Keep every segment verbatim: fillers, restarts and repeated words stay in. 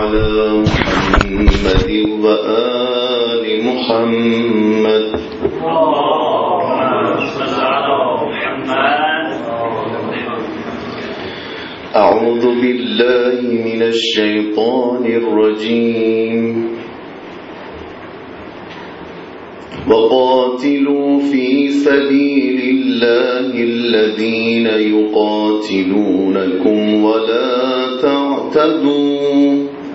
على محمد وآل محمد. أعوذ بالله من الشيطان الرجيم. وقاتلوا في سبيل الله الذين يقاتلونكم ولا تعتدوا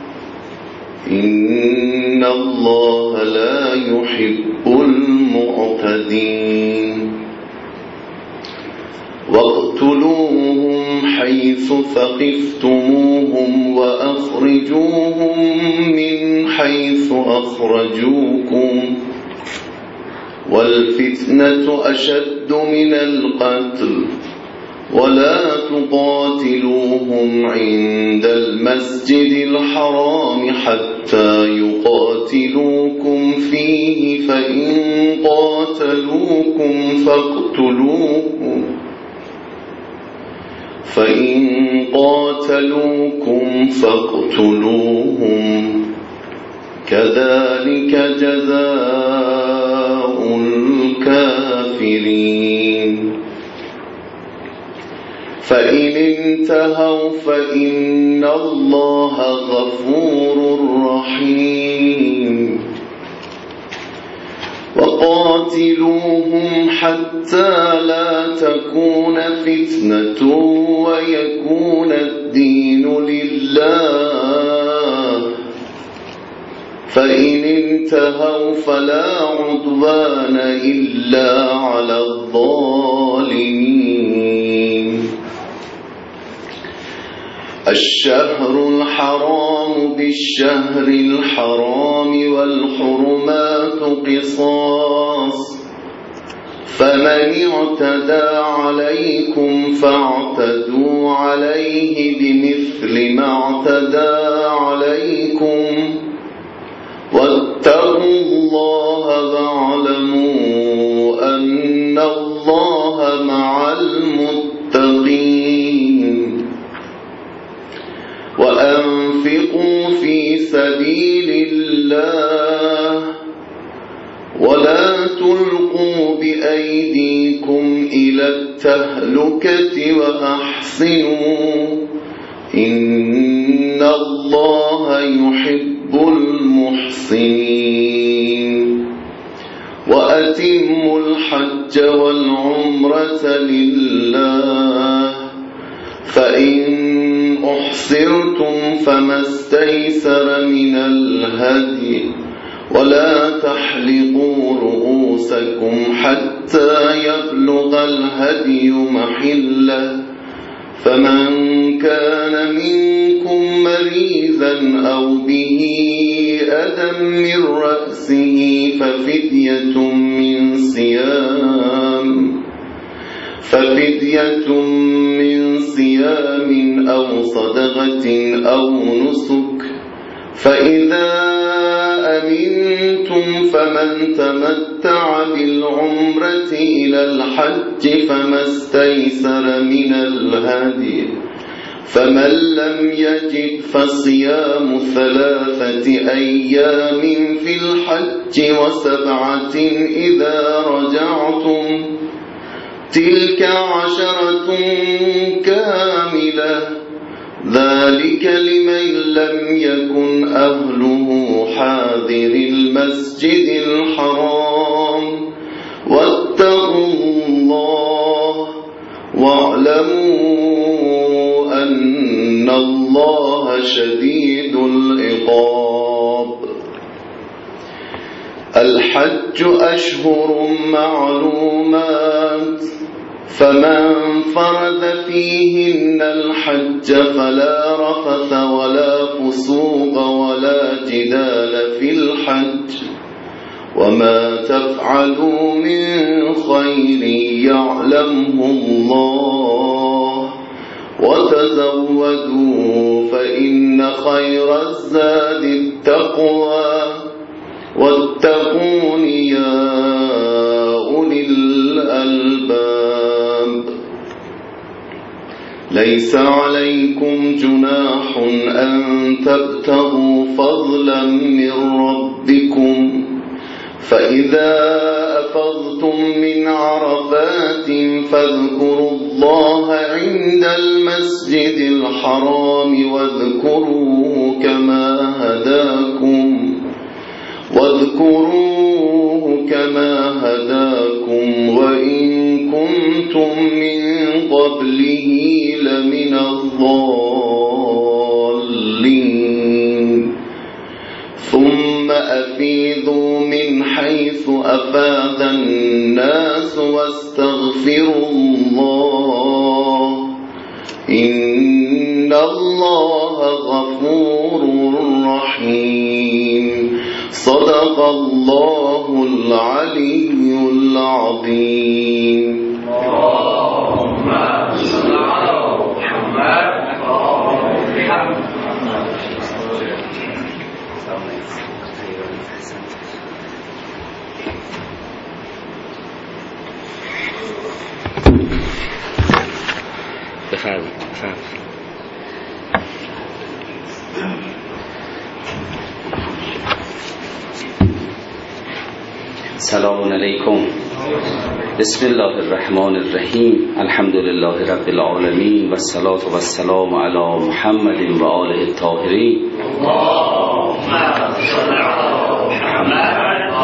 إن الله لا يحب المعتدين. واقتلوهم حيث ثقفتموهم وأخرجوهم من حيث أخرجوكم والفتنة أشد من القتل ولا تقاتلوهم عند المسجد الحرام حتى يقاتلوكم فيه فإن قاتلوكم فاقتلوهم فإن قاتلوكم فاقتلوهم كذلك جزاء الكافرين. فإن انتهوا فإن الله غفور رحيم. وقاتلوهم حتى لا تكون فتنة ويكون الدين لله فإن انتهوا فلا عدوان إلا على الظالمين. الشهر الحرام بالشهر الحرام والحرمات قصاص فمن اعتدى عليكم فاعتدوا عليه بمثل ما اعتدى عليكم واتقوا الله واعلموا أن الله مع المتقين. وأنفقوا في سبيل الله ولا تلقوا بأيديكم إلى التهلكة وأحسنوا إن الله يحب المحسنين. وأتموا الحج والعمرة لله فإن أحصرتم فما استيسر من الهدي ولا تحلقوا رؤوسكم حتى يبلغ الهدي محله فمن كان منكم مريضا أو به أذى من رأسه ففدية من صيام ففدية من صيام أو صدقة أو نسك فإذا أمنتم فمن تمتع بالعمرة إلى الحج فما استيسر من الهدي فمن لم يجد فصيام ثلاثة أيام في الحج وسبعة إذا رجعتم تلك عشرة كاملة ذلك لمن لم يكن أهله حاضر المسجد الحرام واتقوا الله واعلموا أن الله شديد العقاب. الحج أشهر معلومات فمن فرض فيهن الحج فلا رفث ولا فسوق ولا جدال في الحج وما تفعلوا من خير يعلمه الله وتزودوا فإن خير الزاد التقوى واتقون يا أولي الألباب. ليس عليكم جناح أن تبتغوا فضلا من ربكم فإذا أفضتم من عرفات فاذكروا الله عند المسجد الحرام واذكروه كما هداكم واذكروه كما هداكم وإن كنتم من قبله لمن الضالين ثم أفيضوا من حيث أفاض الناس واستغفروا الله إن الله غفور رحيم صدق الله العلي العظيم. اللهم صل على محمد. بفرمایید بفرمایید. سلام علیکم. بسم الله الرحمن الرحیم. الحمد لله رب العالمین و الصلاة و السلام علی محمد و آله الطاهرین. اللهم صل علی محمد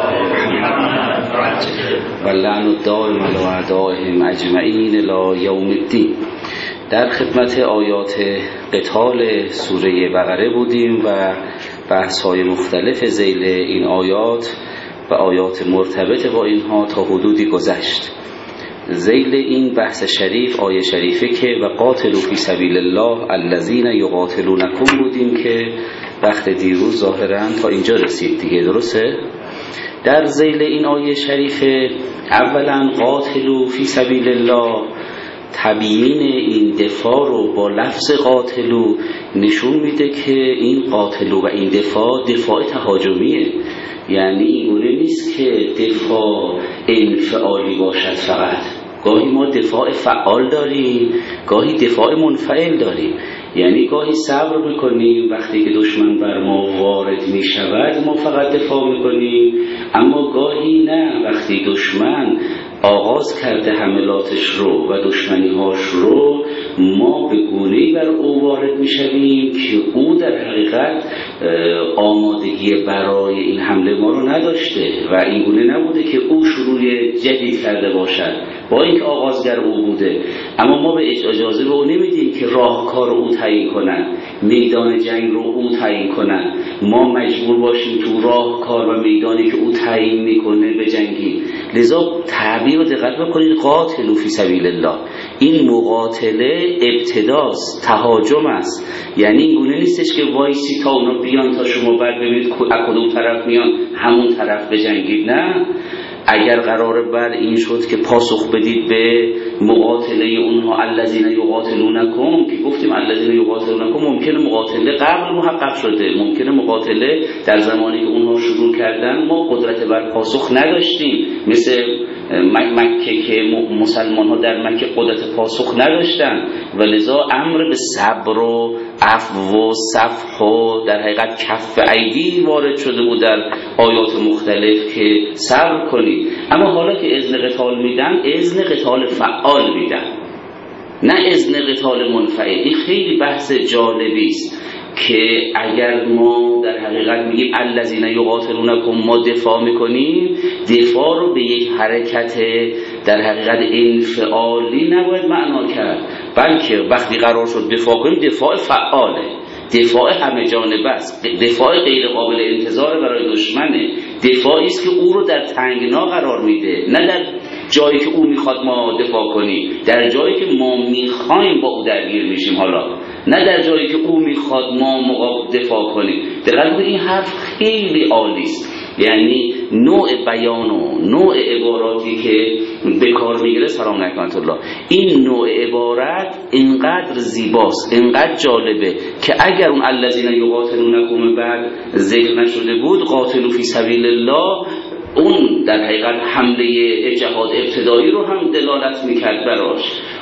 و لعن الدائم علی اعدائهم اجمعین الی یوم الدین. در خدمت آیات قتال سوره بقره بودیم و بحث‌های مختلف ذیل این آیات و آیات مرتبط با اینها تا حدودی گذشت. ذیل این بحث شریف آیه شریفه که و قاتلوا فی سبیل الله الذین یقاتلونکم بودیم که وقت دیروز ظاهراً تا اینجا رسید دیگه، درسته؟ در ذیل این آیه شریفه اولا قاتلوا فی سبیل الله، تبیین این دفاع رو با لفظ قاتلو نشون میده که این قاتلو و این دفاع دفاع تهاجمیه، یعنی اینگونه نیست که دفاع انفعالی باشد فقط. گاهی ما دفاع فعال داریم، گاهی دفاع منفعل داریم، یعنی گاهی صبر میکنیم وقتی که دشمن بر ما وارد میشود ما فقط دفاع میکنیم، اما گاهی نه، وقتی دشمن آغاز کرده حملاتش رو و دشمنی‌هاش رو ما به گونه‌ای بر او وارد می‌شویم که او در حقیقت آمادگی برای این حمله ما رو نداشته و این گونه نبوده که او شروع جدید کرده باشد، با اینکه آغازگر او بوده، اما ما به اجازه به او نمیدیم که راهکار او تعیین کنن، میدان جنگ رو او تعیین کنن، ما مجبور باشیم تو راهکار و میدانی که او تعیین میکنه بجنگیم. لذا تعبیر رو دقت بکنید، قاتلوا فی سبیل الله، این مقاتله ابتداست، تهاجم است، یعنی این گونه نیستش که وایسی تا اونا بیان تا شما بعد ببینید از کدوم طرف میان همون طرف بجنگید. نه، اگر قرار بر این شد که پاسخ بدید به مقاتله اونها الذین یقاتلونکم، که گفتیم الذین یقاتلونکم ممکنه مقاتله قبل محقق شده، ممکنه مقاتله در زمانی که اونها شروع کردن ما قدرت بر پاسخ نداشتیم، مثل مکه که مسلمان ها در مکه قدرت پاسخ نداشتن و لذا امر به صبر و عفو و صفح و در حقیقت کف ایدی وارد شده بود در آیات مختلف که صبر کنید. اما حالا که اذن قتال میدن، اذن قتال فعال میدن، نه اذن قتال منفعل. این خیلی بحث جالبی است که اگر ما در حقیقت میگیم الذین یقاتلونکم ما دفاع میکنیم، دفاع رو به یک حرکت در حقیقت انفعالی نباید معنا کرد، بلکه وقتی قرار شد دفاع کنیم دفاع فعاله، دفاع همه جانبه است، دفاع غیر قابل انتظار برای دشمنه، دفاعی است که او رو در تنگنا قرار میده، نه در جایی که او میخواد ما دفاع کنیم، در جایی که ما میخوایم با او درگیر میشیم، حالا نه در جایی که او میخواد ما مقابل دفاع کنیم. دقیقاً این حرف خیلی عالی است، یعنی نوع بیان و نوع عباراتی که به کار میگیره سلام علیکم الله، این نوع عبارت اینقدر زیباست، اینقدر جالبه که اگر اون الذین یقاتلونکم بعد ذکر نشده بود، قاتلوا فی سبیل الله، اون در حقیقت حمله جهاد ابتدایی رو هم دلالت میکرد براش.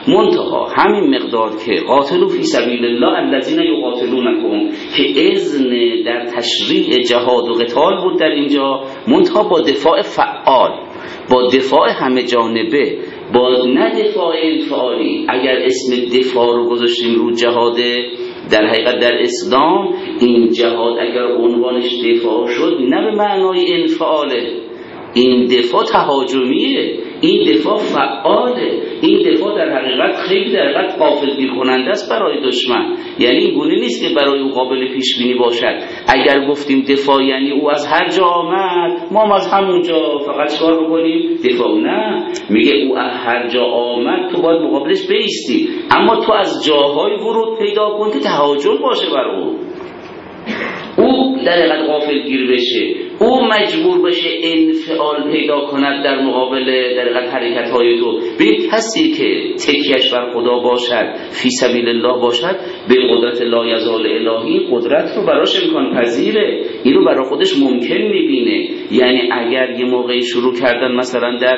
منتها همین مقدار که قاتلوا فی سبیل الله الذین یقاتلونکم که اذن در تشریع جهاد و قتال بود در اینجا، منتها با دفاع فعال، با دفاع همه جانبه، با نه دفاع انفعالی. اگر اسم دفاع رو گذاشتیم رو جهاد، در حقیقت در اسلام این جهاد اگر عنوانش دفاع شد نه به معنای انفعاله، این دفاع تهاجمیه، این دفاع فعاله، این دفاع در حقیقت خیلی در حقیقت غافلگیر کننده است برای دشمن. یعنی این گونه نیست که برای او قابل پیش بینی باشد. اگر گفتیم دفاع یعنی او از هر جا آمد ما از همونجا فقط کار بکنیم دفاع، نه، میگه او از هر جا آمد تو باید مقابلش بایستی، اما تو از جاهای ورود پیدا کن که تهاجم باشه بر او، او در حقیقت غافلگیر بشه، او مجبور بشه انفعال پیدا کند در مقابل در حقیقت حرکت‌های تو. به کسی که تکیه‌اش بر خدا باشد، فی سبیل الله باشد، به قدرت لا یزال الهی قدرت رو براش امکان پذیره، این رو برای خودش ممکن میبینه. یعنی اگر یه موقعی شروع کردن مثلا در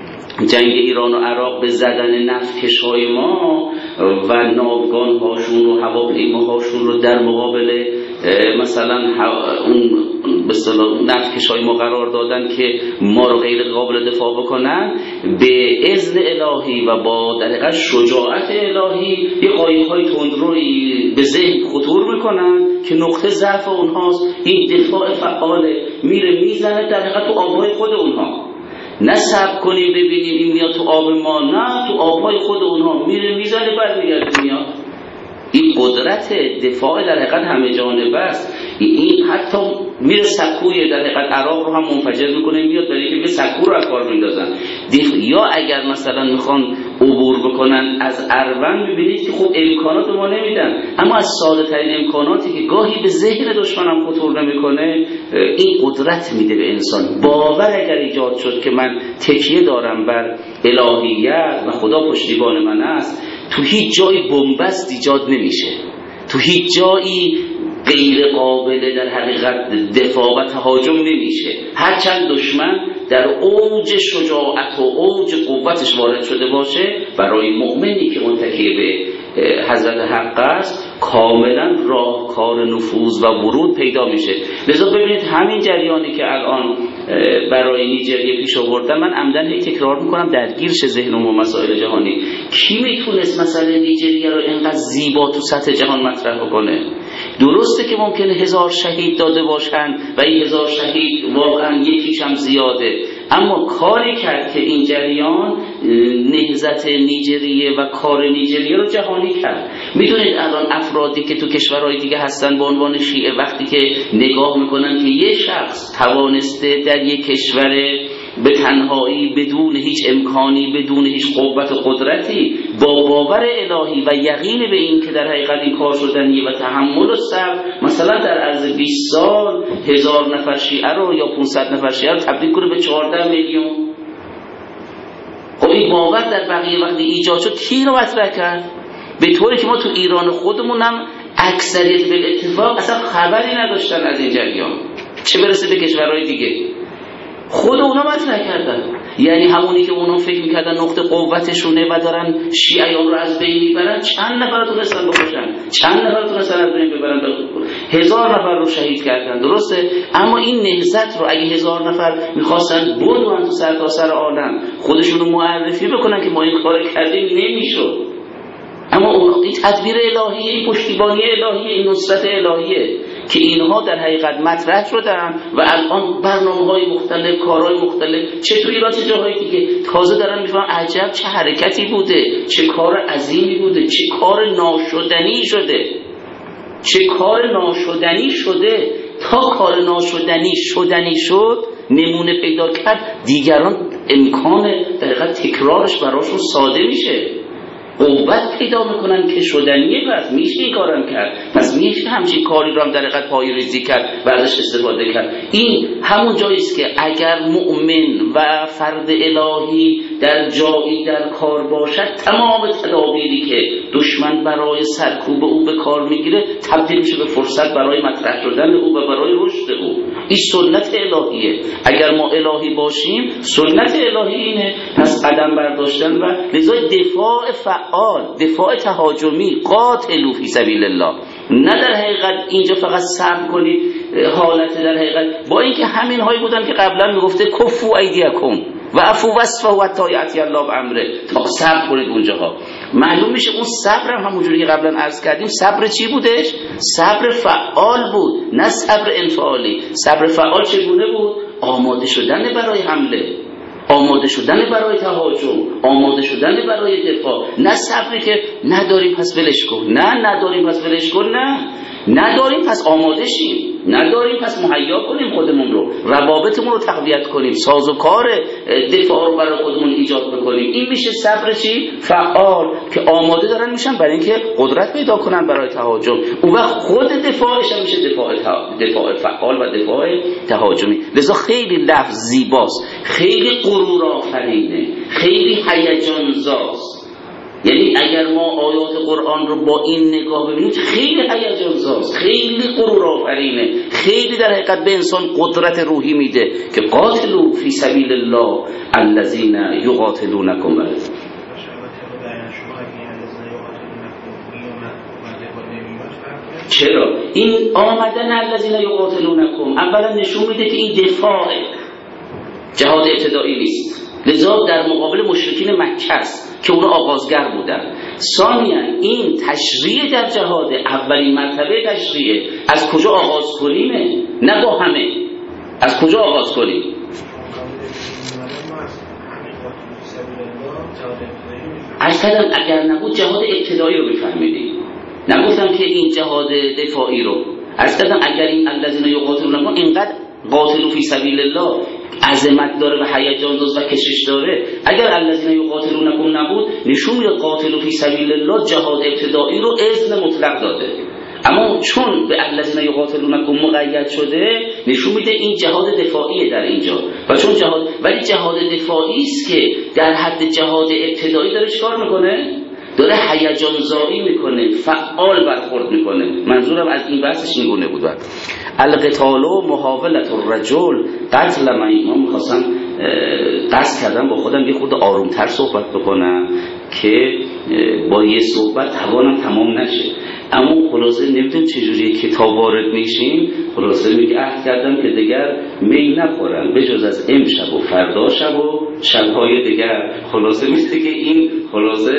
جنگ ایران و عراق به زدن نفتکش‌های ما و ناوگان‌هاشون و هواپیماهاشون رو در مقابل مثلا اون به اصطلاح نفتکش‌های ما قرار دادن که ما رو غیر قابل دفاع بکنن، به اذن الهی و با در حقیقت شجاعت الهی یه قایق‌های تندرویی به ذهن خطور میکنن که نقطه ضعف اونهاست. این دفاع فعاله، میره میزنه در حقیقت تو آبهای خود اونها. نه صبر کنیم ببینیم این میاد تو آب ما، نه، تو آبهای خود اونها میره میزنه برمیگرده میاد. این قدرت دفاع در حقیقت همه جانبه است. این حتی میره سکوی در حقیقت عراق رو هم منفجر میکنه میاد، برای اینکه سکو رو از کار میندازن. یا اگر مثلا میخوان عبور بکنن از اروند، میبینید که خب امکانات ما نمیدن، اما از ساده ترین امکاناتی که گاهی به ذهن دشمنم خطور نمیکنه، این قدرت میده به انسان. باور اگر ایجاد شد که من تکیه دارم بر الهیت و خدا پشتیبان من است، تو هیچ جایی بنبست ایجاد نمیشه، تو هیچ جایی غیر قابل در حقیقت دفاع و تهاجم نمیشه. هرچند دشمن در اوج شجاعت و اوج قوتش وارد شده باشه، برای مؤمنی که متکی به حضرت حق است کاملا راهکار نفوذ و ورود پیدا میشه. لذا ببینید همین جریانی که الان برای نیجریه پیش آوردن، من عمدن هی تکرار میکنم درگیر شه ذهنم و مسائل جهانی. کی میتونست مثلا نیجریه رو اینقدر زیبا تو سطح جهان مطرح کنه؟ درسته که ممکنه هزار شهید داده باشن و این هزار شهید واقعا یکیش هم زیاده، اما کاری کرد که این جریان نهضت نیجریه و کار نیجریه رو جهانی کرد. میدونید الان افرادی که تو کشورهای دیگه هستن به عنوان شیعه، وقتی که نگاه میکنن که یه شخص توانسته در یک کشور به تنهایی بدون هیچ امکانی، بدون هیچ قوت و قدرتی، با باور الهی و یقین به این که در حقیقت این کار شدنیه و تحمل و صبر، مثلا در عرض بیست سال هزار نفر شیعه رو یا پانصد نفر شیعه رو تبدیل کنه به چهارده میلیون. خب این باور در بقیه وقتی ایجاد شد کی رو مطرح کرد؟ به طوری که ما تو ایران خودمونم اکثریت بالاتفاق اصلا خبری نداشتن از این جریان، چه برسه به کشورهای دیگه. خود اونا مطرح کردن، یعنی همونی که اونا فکر میکردن نقطه قوتشونه و دارن شیعیان رو از بین میبرن، چند نفر تونستن بکشن، چند نفر تونستن از بین ببرن، هزار نفر رو شهید کردن، درسته؟ اما این نهضت رو اگه هزار نفر میخواستن بدون تو سرتاسر عالم خودشون رو معرفی بکنن که ما این کار کردیم، نمیشد. اما این تدبیر الهیه، این پشتیبانی الهیه، این نصرت الهیه که اینها در حقیقت مطرح شدن و الان برنامه‌های مختلف، کارهای مختلف، چه تو ایران چه جاهای دیگه تازه دارن میفهمن عجب چه حرکتی بوده، چه کار عظیمی بوده، چه کار ناشدنی شده، چه کار ناشدنی شده. تا کار ناشدنی شدنی شد، نمونه پیدا کرد، دیگران امکان در حقیقت تکرارش براشون ساده میشه، قوت پیدا میکنن که شدنیه، پس میشه این کارم کرد، پس میشه همچین کاری رو هم در حقیقت پای ریزی کرد و ازش استفاده کرد. این همون جاییست که اگر مؤمن و فرد الهی در جایی در کار باشد، تمام تدابیری که دشمن برای سرکوب او به کار میگیره تبدیل میشه به فرصت برای مطرح شدن او و برای رشد او. این سنت الهیه. اگر ما الهی باشیم سنت الهی اینه، پس قدم برداشتن و لذا دفاع فعال، دفاع تهاجمی، قاتلوا فی سبیل الله. نه در حقیقت اینجا فقط صبر کنید حالت، در حقیقت با اینکه همین هایی بودن که قبلا میگفته کفوا ایدیکم و عفو واصفحوا حتی یأتی الله بامره، تا صبر کنید اونجاها. معلوم میشه اون صبر هم همونجوری که قبلا عرض کردیم صبر چی بودش؟ صبر فعال بود، نه صبر انفعالی. صبر فعال چگونه بود؟ آماده شدن برای حمله، آماده شدن برای تهاجم، آماده شدن برای دفاع. نه صبری که نداریم پس ولش کن، نه نداریم پس ولش کن، نه نداریم پس آماده شیم، نداریم پس مهیا کنیم خودمون رو، روابطمون رو تقویت کنیم، سازوکار دفاع رو برای خودمون ایجاد بکنیم. این میشه صبر چی؟ فعال، که آماده دارن میشن برای اینکه قدرت پیدا کنن برای تهاجم. اون وقت خود دفاعش هم میشه دفاع دفاع فعال و دفاع تهاجمی. لذا خیلی لفظ زیباست، خیلی غرور آفرینه، خیلی هیجان زاست. یعنی اگر ما آیات قرآن رو با این نگاه ببینیم خیلی هیجان زاست، خیلی غرور آفرینه، خیلی در حقیقت به انسان قدرت روحی میده که قاتلوا فی سبیل الله الذین یقاتلونکم. چرا؟ این آمدن الذین یقاتلونکم اولا نشون میده که این دفاع، جهاد ابتدایی نیست. لذا در مقابل مشرکین مکه است که اونا آغازگر بودن. ثانیاً این تشریع در جهاد، اولین مرتبه تشریع. از کجا آغاز کنیم؟ نه با همه، از کجا آغاز کنیم؟ از کدام اگر نبود جهاد ابتدایی رو بفهمیدیم، نگفتم که این جهاد دفاعی رو. از کدام اگر این الذین یقاتلونکم اینقدر قاتلوا فی سبیل الله عظمت داره و هیجان داشت و کشش داره، اگر الذین یقاتلونکم نبود نشون میده قاتلوا فی سبیل الله جهاد ابتدایی رو اذن مطلق داده. اما چون به الذین یقاتلونکم مقید شده نشون میده این جهاد دفاعیه در اینجا. و چون جهاد، ولی جهاد دفاعی است که در حد جهاد ابتدایی داره چیکار میکنه؟ داره هیجان زایی میکنه، فعال برخورد میکنه. منظورم از این بحثش این گونه بود. القتال محاولة الرجل قتل من. من میخواستم قصد کردم با خودم یه خورده آرومتر صحبت بکنم که با یه صحبت توانم تمام نشه. اما خلاصه نمیدونم چجوری کتاب وارد میشیم، خلاصه میگه عهد کردم که دیگر می نخورم به جز از امشب و فردا شب و شبهای دیگر. خلاصه میشه که این خلاصه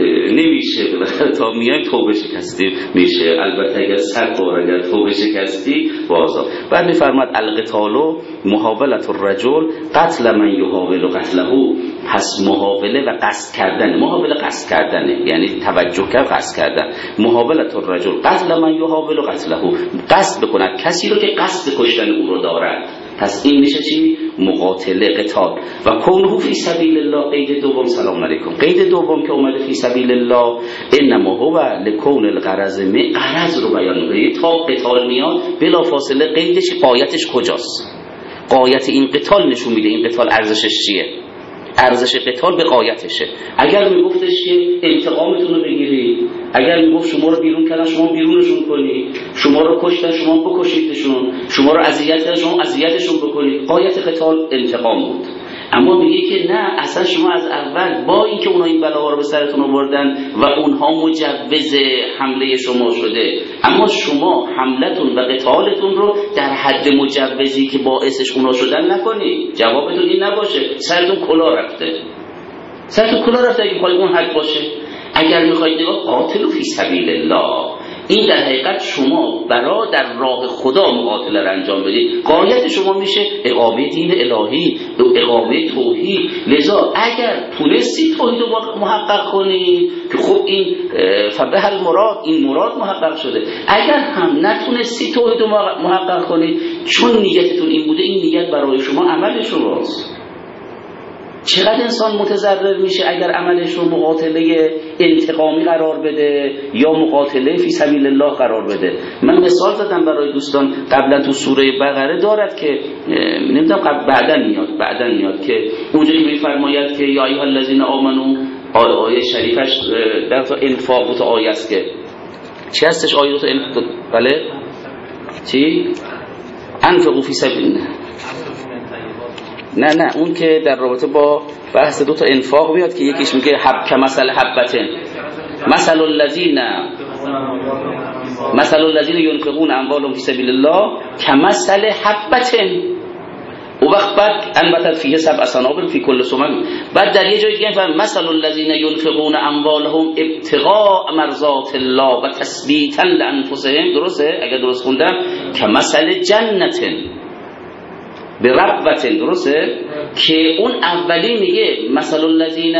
نمیشه تا میایم توبه شکستی میشه. البته اگر سر بار اگر توبه شکستی بازا. بعد میفرماد القتال محاولة الرجل قتل من یحاول قتله. پس محاوله و قصد کردن، محاوله قصد کردنه یعنی توجه کرد قصد کردن. محاولة الرجل قتل من یحاول قتله، قصد بکند کسی رو که قصد کشتن او رو دارد. پس این میشه چی؟ مقاتله، قتال. و کونه فی سبیل الله. قید دوم، سلام علیکم، قید دوم که اومده فی سبیل الله انما هو لکون الغرض. می غرض رو بیان میکنه. تا قتال میاد بلا فاصله قیدش قایتش کجاست؟ قایت این قتال نشون میده این قتال ارزشش چیه؟ ارزش قتال به قایتشه. اگر میگفتش که انتقامتون رو بگیرید، اگر میگفت شما رو بیرون کردن شما بیرونشون کنید، شما رو کشتن شما بکشیدشون، شما رو اذیت کردن شما اذیتشون بکنید، قایت قتال انتقام بود. اما میگه که نه، اصلا شما از اول با اینکه اونها این بلاها رو به سرتون آوردن و اونها مجوز حمله شما شده، اما شما حملتون و قتالتون رو در حد مجوزی که باعثش اونها شدن نکنید. جوابتون این نباشه سرتون کلا رفته، سرتون کلا رفته اگه میخواید اون حد باشه. اگر میخواید نگاه قاتلوا فی سبیل الله، این در حقیقت شما برای در راه خدا مقاتله را انجام بدید. قایت شما میشه اقامه دین الهی، اقامه توحید. لذا اگر تونستی توحید رو محقق کنید که خب این فبه المراد، این مراد محقق شده. اگر هم نتونستی توحید رو محقق کنید چون نیتتون این بوده، این نیت برای شما عمل شماست. چقدر انسان متضرر میشه اگر عملش رو مقاتله انتقامی قرار بده یا مقاتله فی سبیل الله قرار بده. من مثال زدم برای دوستان قبلا تو سوره بقره دارد که نمیدونم بعدن میاد بعدن میاد که اونجا که میفرماید که یا ایها الذین آمنو آیه شریفش در تو انفاق تو آیه است که چی هستش آیه تو انفاق؟ بله چی؟ انفقوا فی سبیل نه نه اون که در رابطه با بحث دو تا انفاق میاد که یکیش میگه حب کمثل حبتن مثل الذین مثل الذین ينفقون اموالهم فی سبیل الله کمثل حبتن و وقت بعد انبتت فیه سبع سنابل فی کل سنبل. بعد در یه جای دیگه میگه مثل الذین ينفقون اموالهم ابتغاء مرضات الله و تثبیتا لانفسهم. درسته اگر درست خوندم کمثل جنت به ربوتن. درسته که اون اولی میگه مثل الذین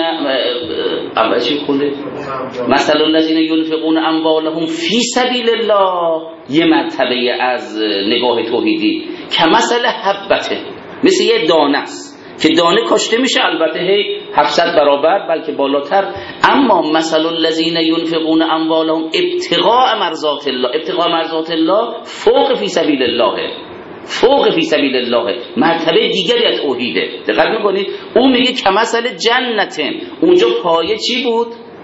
اول چی خونده مثل الذین ينفقون اموالهم فی سبیل الله یه مرتبه از نگاه توحیدی کمثل حبته مثل یه دانه است که دانه کاشته میشه البته هی هفتصد برابر بلکه بالاتر. اما مثل الذین ينفقون اموالهم ابتغاء مرضات الله ابتغاء مرضات الله فوق فی سبیل الله فوق فی سبیل الله مرتبه دیگری از توحیده. دقت میکنید اون میگه کمثل جنتن اونجا پایه چی بود؟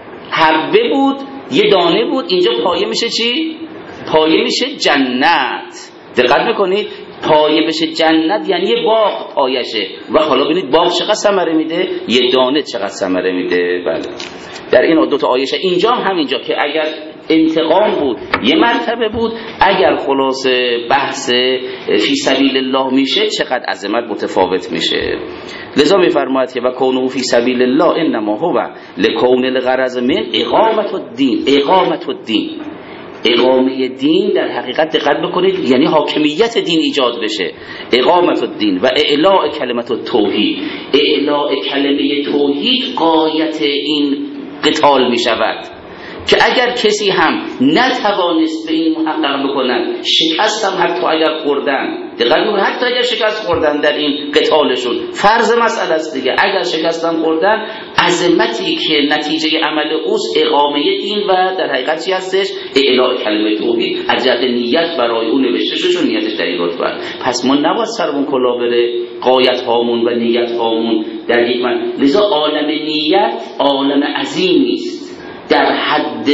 حبه بود یه دانه بود. اینجا پایه میشه چی؟ پایه میشه جنت. دقت میکنید پایه بشه جنت یعنی یه باغ پایشه و حالا ببینید باغ چقدر ثمره میده یه دانه چقدر ثمره میده. بله در این دو تا آیه اینجا هم همینجا که اگر انتقام بود یه مرتبه بود اگر خلاص بحث فی سبیل الله میشه چقدر عظمت متفاوت میشه. لذا میفرماید که و کونه فی سبیل الله انما هو لکون الغرض من اقامت الدین. اقامت الدین اقامه دین در حقیقت دقت بکنید یعنی حاکمیت دین ایجاد بشه. اقامت الدین و اعلاء کلمت التوحید. اعلاء کلمه توحید غایت این قتال می شود که اگر کسی هم نتوانست به این محقق بکنن شکست هم حتی اگر خوردن دقیقا حتی اگر شکست خوردن در این قتالشون فرض مسئله است دیگه اگر شکست هم خوردن عظمتی که نتیجه عمل اوست اقامه دین و در حقیقت چی هستش اعلاء کلمه توحید از جهت نیت برای اون نوشته شد چون نیتش در این رتبه. پس ما نباید سرمون کلا بره غایت هامون و نیت هامون در یک من. لذا عالم نیت عالم عظیمی است در حد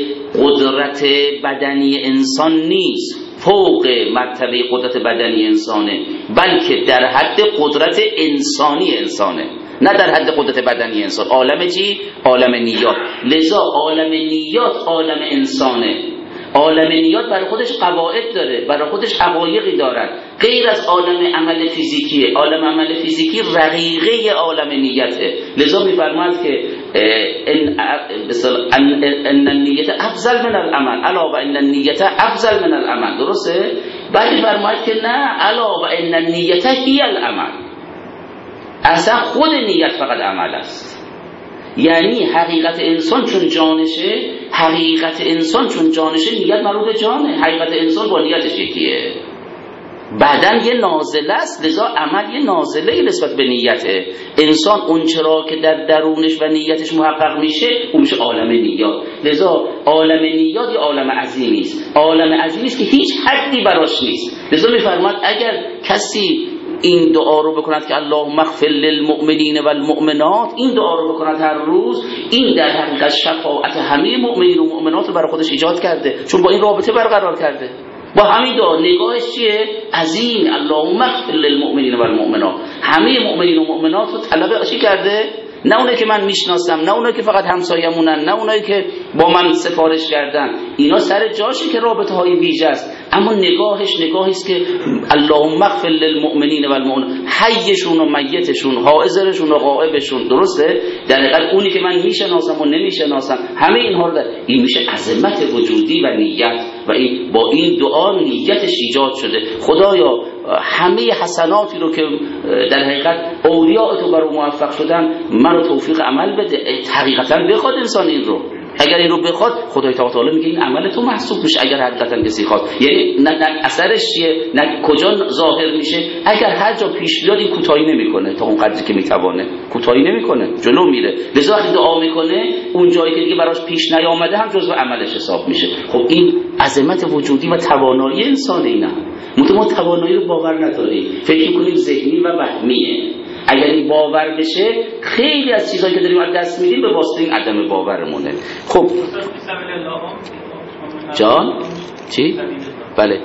قدرت بدنی انسان نیست فوق مرتبه قدرت بدنی انسانه بلکه در حد قدرت انسانی انسانه نه در حد قدرت بدنی انسان. عالم چی؟ عالم نیات. لذا عالم نیات عالم انسانه. عالم نیات برای خودش قواعد داره برای خودش حقایقی دارد غیر از عالم عمل فیزیکیه. عالم عمل فیزیکی رقیقه عالم نیته. لذا میفرماید که ان ان النیت افضل من العمل الا و ان النیت افضل من العمل. درسته؟ بعد میفرماید که نه الا و ان النیت هی العمل. اصلا خود نیت فقط عمل است. یعنی حقیقت انسان چون جانشه حقیقت انسان چون جانشه نیت مربوط جانه. حقیقت انسان با نیتش یکیه. بدن یه نازله است لذا عمل یه نازله نسبت به نیته. انسان اون چرا که در درونش و نیتش محقق میشه اون میشه عالم نیات. لذا عالم نیات یه عالم عظیمی است. عالم عظیمی است که هیچ حدی براش نیست. لذا میفرماد اگر کسی این دعا رو بکند که اللهم اغفر للمؤمنین والمؤمنات این دعا رو بکند هر روز این در حقیقت شفاعت همه مؤمنین و مؤمنات رو برای خودش ایجاد کرده چون با این رابطه برقرار کرده. با همین دعا نگاهش چیه؟ عظیم اللهم اغفر للمؤمنین والمؤمنات همه مؤمنین و مؤمنات رو طلب چی کرده؟ نه اونایی که من میشناسم نه اونایی که فقط همسایه‌مونن نه اونایی که با من سفارش کردن اینا سر جاشه که رابطه های ویژه است اما نگاهش نگاهی است که اللهم اغفر للمؤمنین والمؤمنات حیشون و میتشون حاضرشون و غائبشون. درسته؟ در حقیقت اونی که من میشناسم و نمیشناسم همه اینها رو این میشه عظمت وجودی و نیت و این با این دعا نیتش ایجاد شده. خدایا همه حسناتی رو که در حقیقت اولیاء تو برای موفق شدن منو توفیق عمل بده. حقیقتا بخواد انسان این رو اگر این رو بخواد خدای تعالی میگه این عمل تو محسوب میشه اگر حقیقتا کسی خواد. یعنی نه, نه اثرش چیه نه کجا ظاهر میشه اگر هر جا پیش بیاد این کوتاهی نمیکنه تا اون قدری که میتوانه کوتاهی نمیکنه جلو میره. لذا وقتی دعا میکنه اون جایی که دیگه براش پیش نیامده هم جزو عملش حساب میشه. خب این عظمت وجودی و توانایی انسان اینا. ما توانایی رو باور نداریم فکر میکنیم ذهنی و وهمیه اگر این باور بشه خیلی از چیزایی که داریم از دست میدیم به واسطه این عدم باورمونه. خب جان چی؟ بله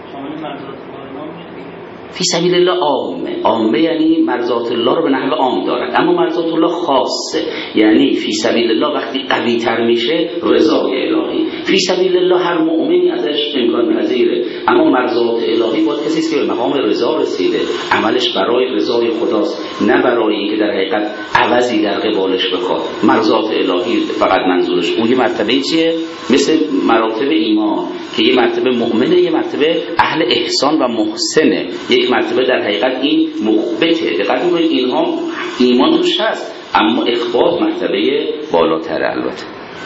فی سبیل الله عامه. عامه یعنی مرضات الله رو به نحو عام دارد، اما مرضات الله خاصه. یعنی فی سبیل الله وقتی قوی تر میشه رضای الهی. فی سبیل الله هر مؤمنی ازش امکان پذیره، اما مرضات الهی باید کسی است که به مقام رضا رسیده، عملش برای رضای خداست، نه برای اینکه در حقیقت عوضی در قبالش بخواد. مرضات الهی فقط منظورش اون یه مرتبه چیه؟ مثل مراتب ایمان که یه مرتبه مؤمنه، یه مرتبه اهل احسان و محسنه، یک مرتبه در حقیقت این مخبته. دقت کنید اینها ایمان توش هست، اما اخبات مرتبه بالاتر. البته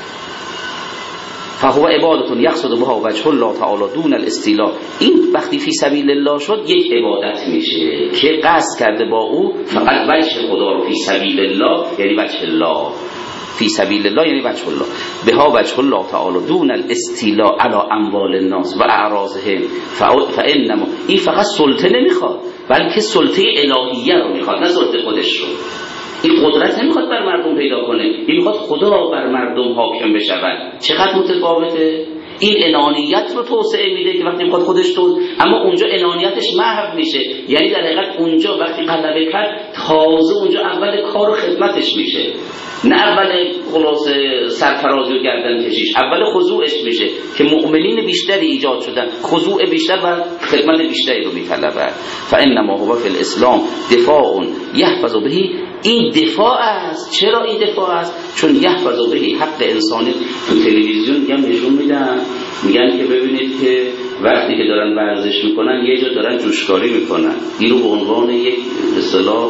فهو عبادتون یقصد بها وجه الله تعالی دون الاستیلاء. این وقتی فی سبیل الله شد یک عبادت میشه که قصد کرده با او فقط وجه خدا رو. فی سبیل الله یعنی وجه الله، فی سبیل الله یعنی وجه الله، بها وجه الله تعالی دون الاستیلاء علی اموال الناس و اعراضهم. فانما این فقط سلطه نمیخواد، بلکه سلطه الهیه رو میخواد، نه سلطه خودش رو. این قدرت نمیخواد بر مردم پیدا کنه، این میخواد خدا بر مردم حاکم بشود. چقدر متفاوته. این انانیت رو توسعه میده که وقتی میخواد خودش تو، اما اونجا انانیتش محو میشه. یعنی در حقیقت اونجا وقتی غلبه کرد تازه اونجا اول کار و خدمتش میشه، نه اول خلاص سرفرازی و گردن کشیش، اول خضوعش میشه که مؤمنین بیشتری ایجاد شدن، خضوع بیشتر و خدمت بیشتری رو میطلبن. فانما هو فی الاسلام دفاع یحفظ به. این دفاع است. چرا این دفاع است؟ چون یحفظ به حق انسانی. تو تلویزیون میگن نشون میدن، میگن که ببینید که وقتی که دارن ورزش میکنن یه جا دارن جوشکاری میکنن، این رو به عنوان یک اصطلاح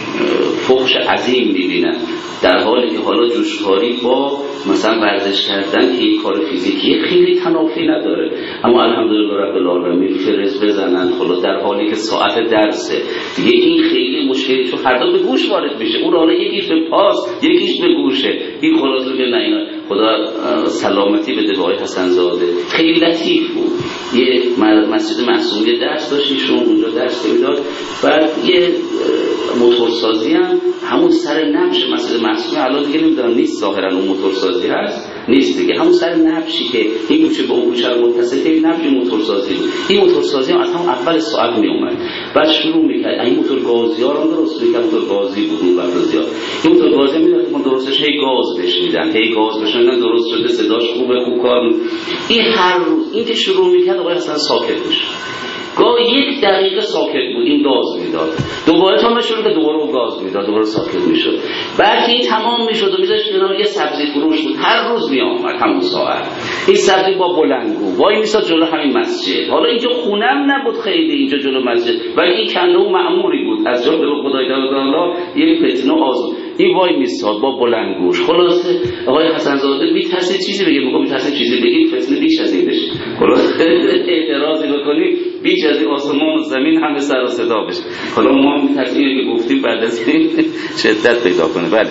فحش عظیم میبینن، در حالی که حالا جوشکاری با مثلا ورزش کردن که یک کار فیزیکی خیلی تنافی نداره، اما الحمدلله رب العالمین فرز بزنن خلاص در حالی که ساعت درسه دیگه. این خیلی مشکلی، چون هر دو به گوش وارد میشه، اون حالا یکیش به پاس یکیش به گوشه. این خلاص میگه نه اینا خدا سلامتی بده به آقای حسن زاده، خیلی لطیف بود. یه مسجد معصومی درس داشت ایشون اونجا درس میداد، بعد یه موتورسازی هم همون سر نبش مسجد معصومی، الان دیگه نمیدونم نیست ظاهرا اون موتورسازی هست نیست دیگه، همون سر نبشی که این کوچه به اون کوچه رو متصل که این نبش موتورسازی بود. این موتورسازی هم از همون اول ساعت می اومد، بعد شروع میکرد این موتور گازی ها رو درست میکرد. موتور گازی بود اون وقت زیاد، این موتور گازی میداد ما درستش هی گاز بهش میدن، هی گاز بهش میدن، درست شده، صداش خوبه، خوب کار. این هر روز این که شروع میکرد آقای اصلا ساکت میشه، گاه یک دقیقه ساکت بود، این گاز میداد، دوباره تا شروع که دوباره اون گاز میداد، دوباره ساکت میشد. بعد که این تمام میشد و میذاشت کنار یه سبزی فروش بود، هر روز میآمد همون ساعت این سبزی با بلندگو وای میساد جلو همین مسجد. حالا اینجا خونم نبود خیلی اینجا جلو مسجد، ولی این کنه و مأموری بود از جا به خدای تعالی یک فتنه آزم. این وای میساد با بلندگوش. خلاصه آقای حسن زاده میترسه چیزی بگه، میگه میترسه چیزی بگی فتنه بیش از این بشه، خلاصه اعتراضی بکنی بیش از این آسمان و زمین هم به سر و صدا بشه. حالا ما میترسیم که گفتیم بعد از این شدت پیدا کنه. بله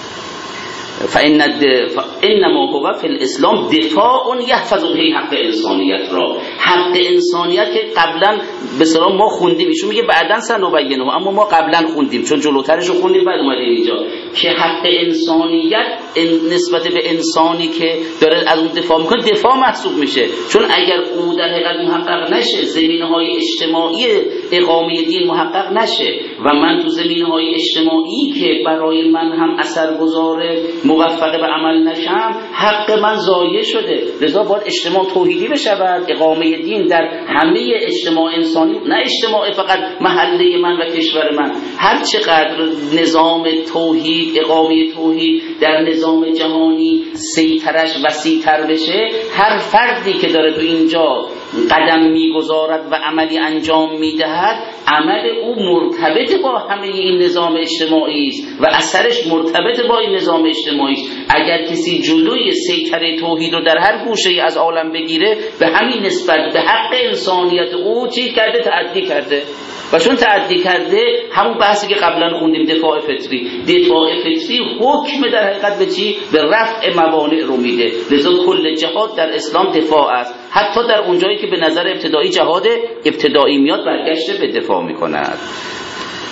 فإن انما هو فی الاسلام دفاع یحفظ به حق انسانیت را. حق انسانیت که قبلا به اصطلاح ما خوندیم، ایشون میگه بعداً سنبینه، اما ما قبلا خوندیم چون جلوترش رو خوندیم بعد اومدیم اینجا که حق انسانیت نسبت به انسانی که داره از اون دفاع میکنه دفاع محسوب میشه، چون اگر او در حقیقت محقق نشه، زمینه‌های اجتماعی اقامه دین محقق نشه و من تو زمینه‌های اجتماعی که برای من هم اثرگذار موفق به عمل نشم، حق من ضایع شده. لذا باید اجتماع توحیدی بشود، اقامه دین در همه اجتماع انسانی، نه اجتماع فقط محله من و کشور من. هر چقدر نظام توحید، اقامه توحید در نظام جهانی سیطرش وسیع‌تر بشه، هر فردی که داره تو اینجا قدم میگذارد و عملی انجام میدهد، عمل او مرتبط با همه این نظام اجتماعی است و اثرش مرتبط با این نظام اجتماعی است. اگر کسی جلوی سیطره توحید رو در هر گوشه از عالم بگیره، به همین نسبت به حق انسانیت او چی کرده؟ تعدی کرده. و چون تعدی کرده، همون بحثی که قبلا خوندیم، دفاع فطری، دفاع فطری حکم در حقیقت به چی؟ به رفع موانع رو میده. لذا کل جهاد در اسلام دفاع است، حتی در اونجایی که به نظر ابتدایی جهاد ابتدایی میاد برگشته به دفاع میکند.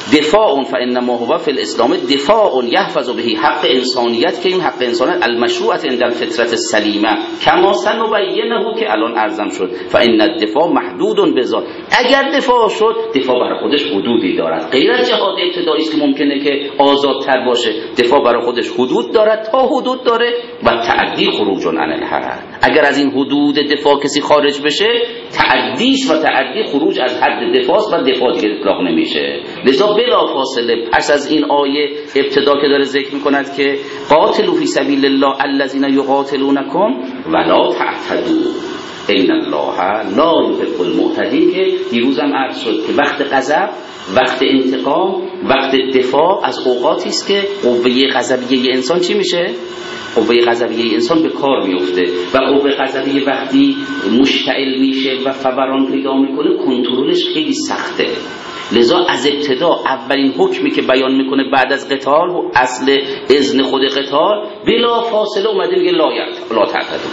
دفاع فانما هو فی الاسلام دفاع یحفظ به حق انسانیت، که این حق انسانیت المشروعه عند الفطرت السلیمه کما سنبینه که الان ارزم شد. فان الدفاع محدود بذات، اگر دفاع شد دفاع برای خودش حدودی دارد، غیر از جهاد ابتدایی است که ممکنه که آزادتر باشه. دفاع برای خودش حدود دارد، تا حدود داره و تعدی خروج عن الحد. اگر از این حدود دفاع کسی خارج بشه، تعدیش و تعدی خروج از حد دفاع و دفاع دیگه اطلاق نمیشه. لذا بلا فاصله پس از این آیه ابتدا که داره ذکر میکند که قاتلوا فی سبیل الله الذین یقاتلونکم ولا تعتدوا ان الله لا یحب المعتدین، که دیروزم عرض شد که وقت غضب، وقت انتقام، وقت دفاع از اوقاتی است که قوه غضبیه انسان چی میشه؟ قوه غضبیه انسان به کار میفته و قوه غضبیه وقتی مشتعل میشه و فوران پیدا میکنه کنترلش خیلی سخته. لذا از ابتدا اولین حکمی که بیان میکنه بعد از قتال و اصل اذن خود قتال بلا فاصله اومده میگه لا لا تعتدوا،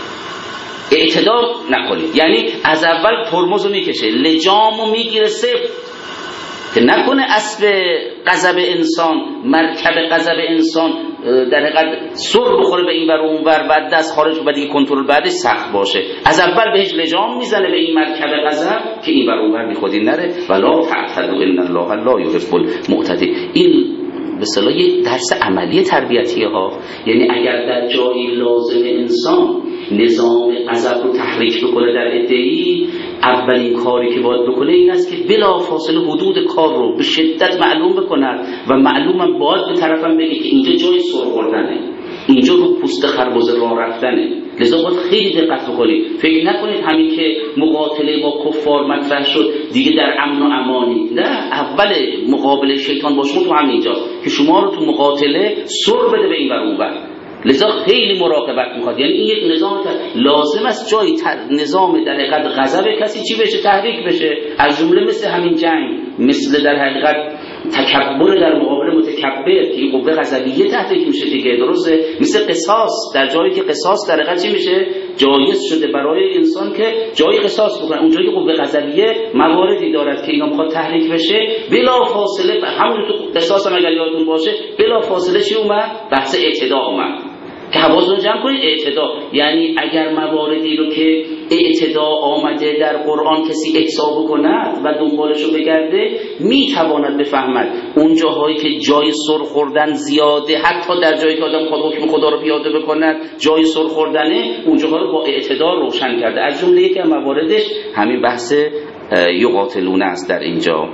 اعتدا نکنید. یعنی از اول ترمزو میکشه، لجامو میگیره صفر، که نکنه اسب غضب انسان، مرکب غضب انسان در حقیقت سر بخوره به این ور و اون ور، بعد دست خارج و دیگه کنترل بعدش سخت باشه. از اول بهش لجام میزنه به این مرکب غضب که این ور و اون ور بیخودی نره. ولا تعتدوا ان الله لا یحب المعتدین. این به اصطلاح یک درس عملی تربیتیه ها. یعنی اگر در جایی لازم انسان نظام غضب رو تحریک بکنه در عده‌ای، اولین کاری که باید بکنه این است که بلا فاصله حدود کار رو به شدت معلوم بکند و معلومم باید به طرفم بگه که اینجا جای سر خوردنه، اینجا رو پوست خربزه راه رفتنه. لذا باید خیلی دقت بکنید. فکر نکنید همین که مقاتله با کفار مطرح شد دیگه در امن و امانی. نه، اول مقابله شیطان با شما تو همینجاست که شما رو تو مقاتله سر بده به این ور اون ور. لذا خیلی مراقبت میخواد. یعنی این یک نظام لازم است جایی نظام در حقیقت غضب کسی چی بشه؟ تحریک بشه. از جمله مثل همین جنگ، مثل در حقیقت تکبر در مقابل متکبر که این قوه غضبیه تحریک میشه دیگه، درسته؟ مثل قصاص، در جایی که قصاص در حقیقت چی میشه؟ جایز شده برای انسان که جایی قصاص بکنه. اونجایی که قوه غضبیه مواردی دارد که اینا میخواد تحریک بشه، بلا فاصله همون تو قصاص هم اگر یادتون باشه بلا فاصله چی اومد؟ بحث اعتداء اومد. که حواستون جمع کنید اعتداء، یعنی اگر مواردی رو که اعتداء آمده در قرآن کسی احساب کند و دنبالشو بگرده میتواند بفهمد اون جاهایی که جای سر خوردن زیاده، حتی در جایی که آدم خود حکم خدا رو پیاده بکند جای سر خوردنه، اون جاها رو با اعتداء روشن کرده. از جمله یکی از مواردش همین بحث یقاتلونه است در اینجا.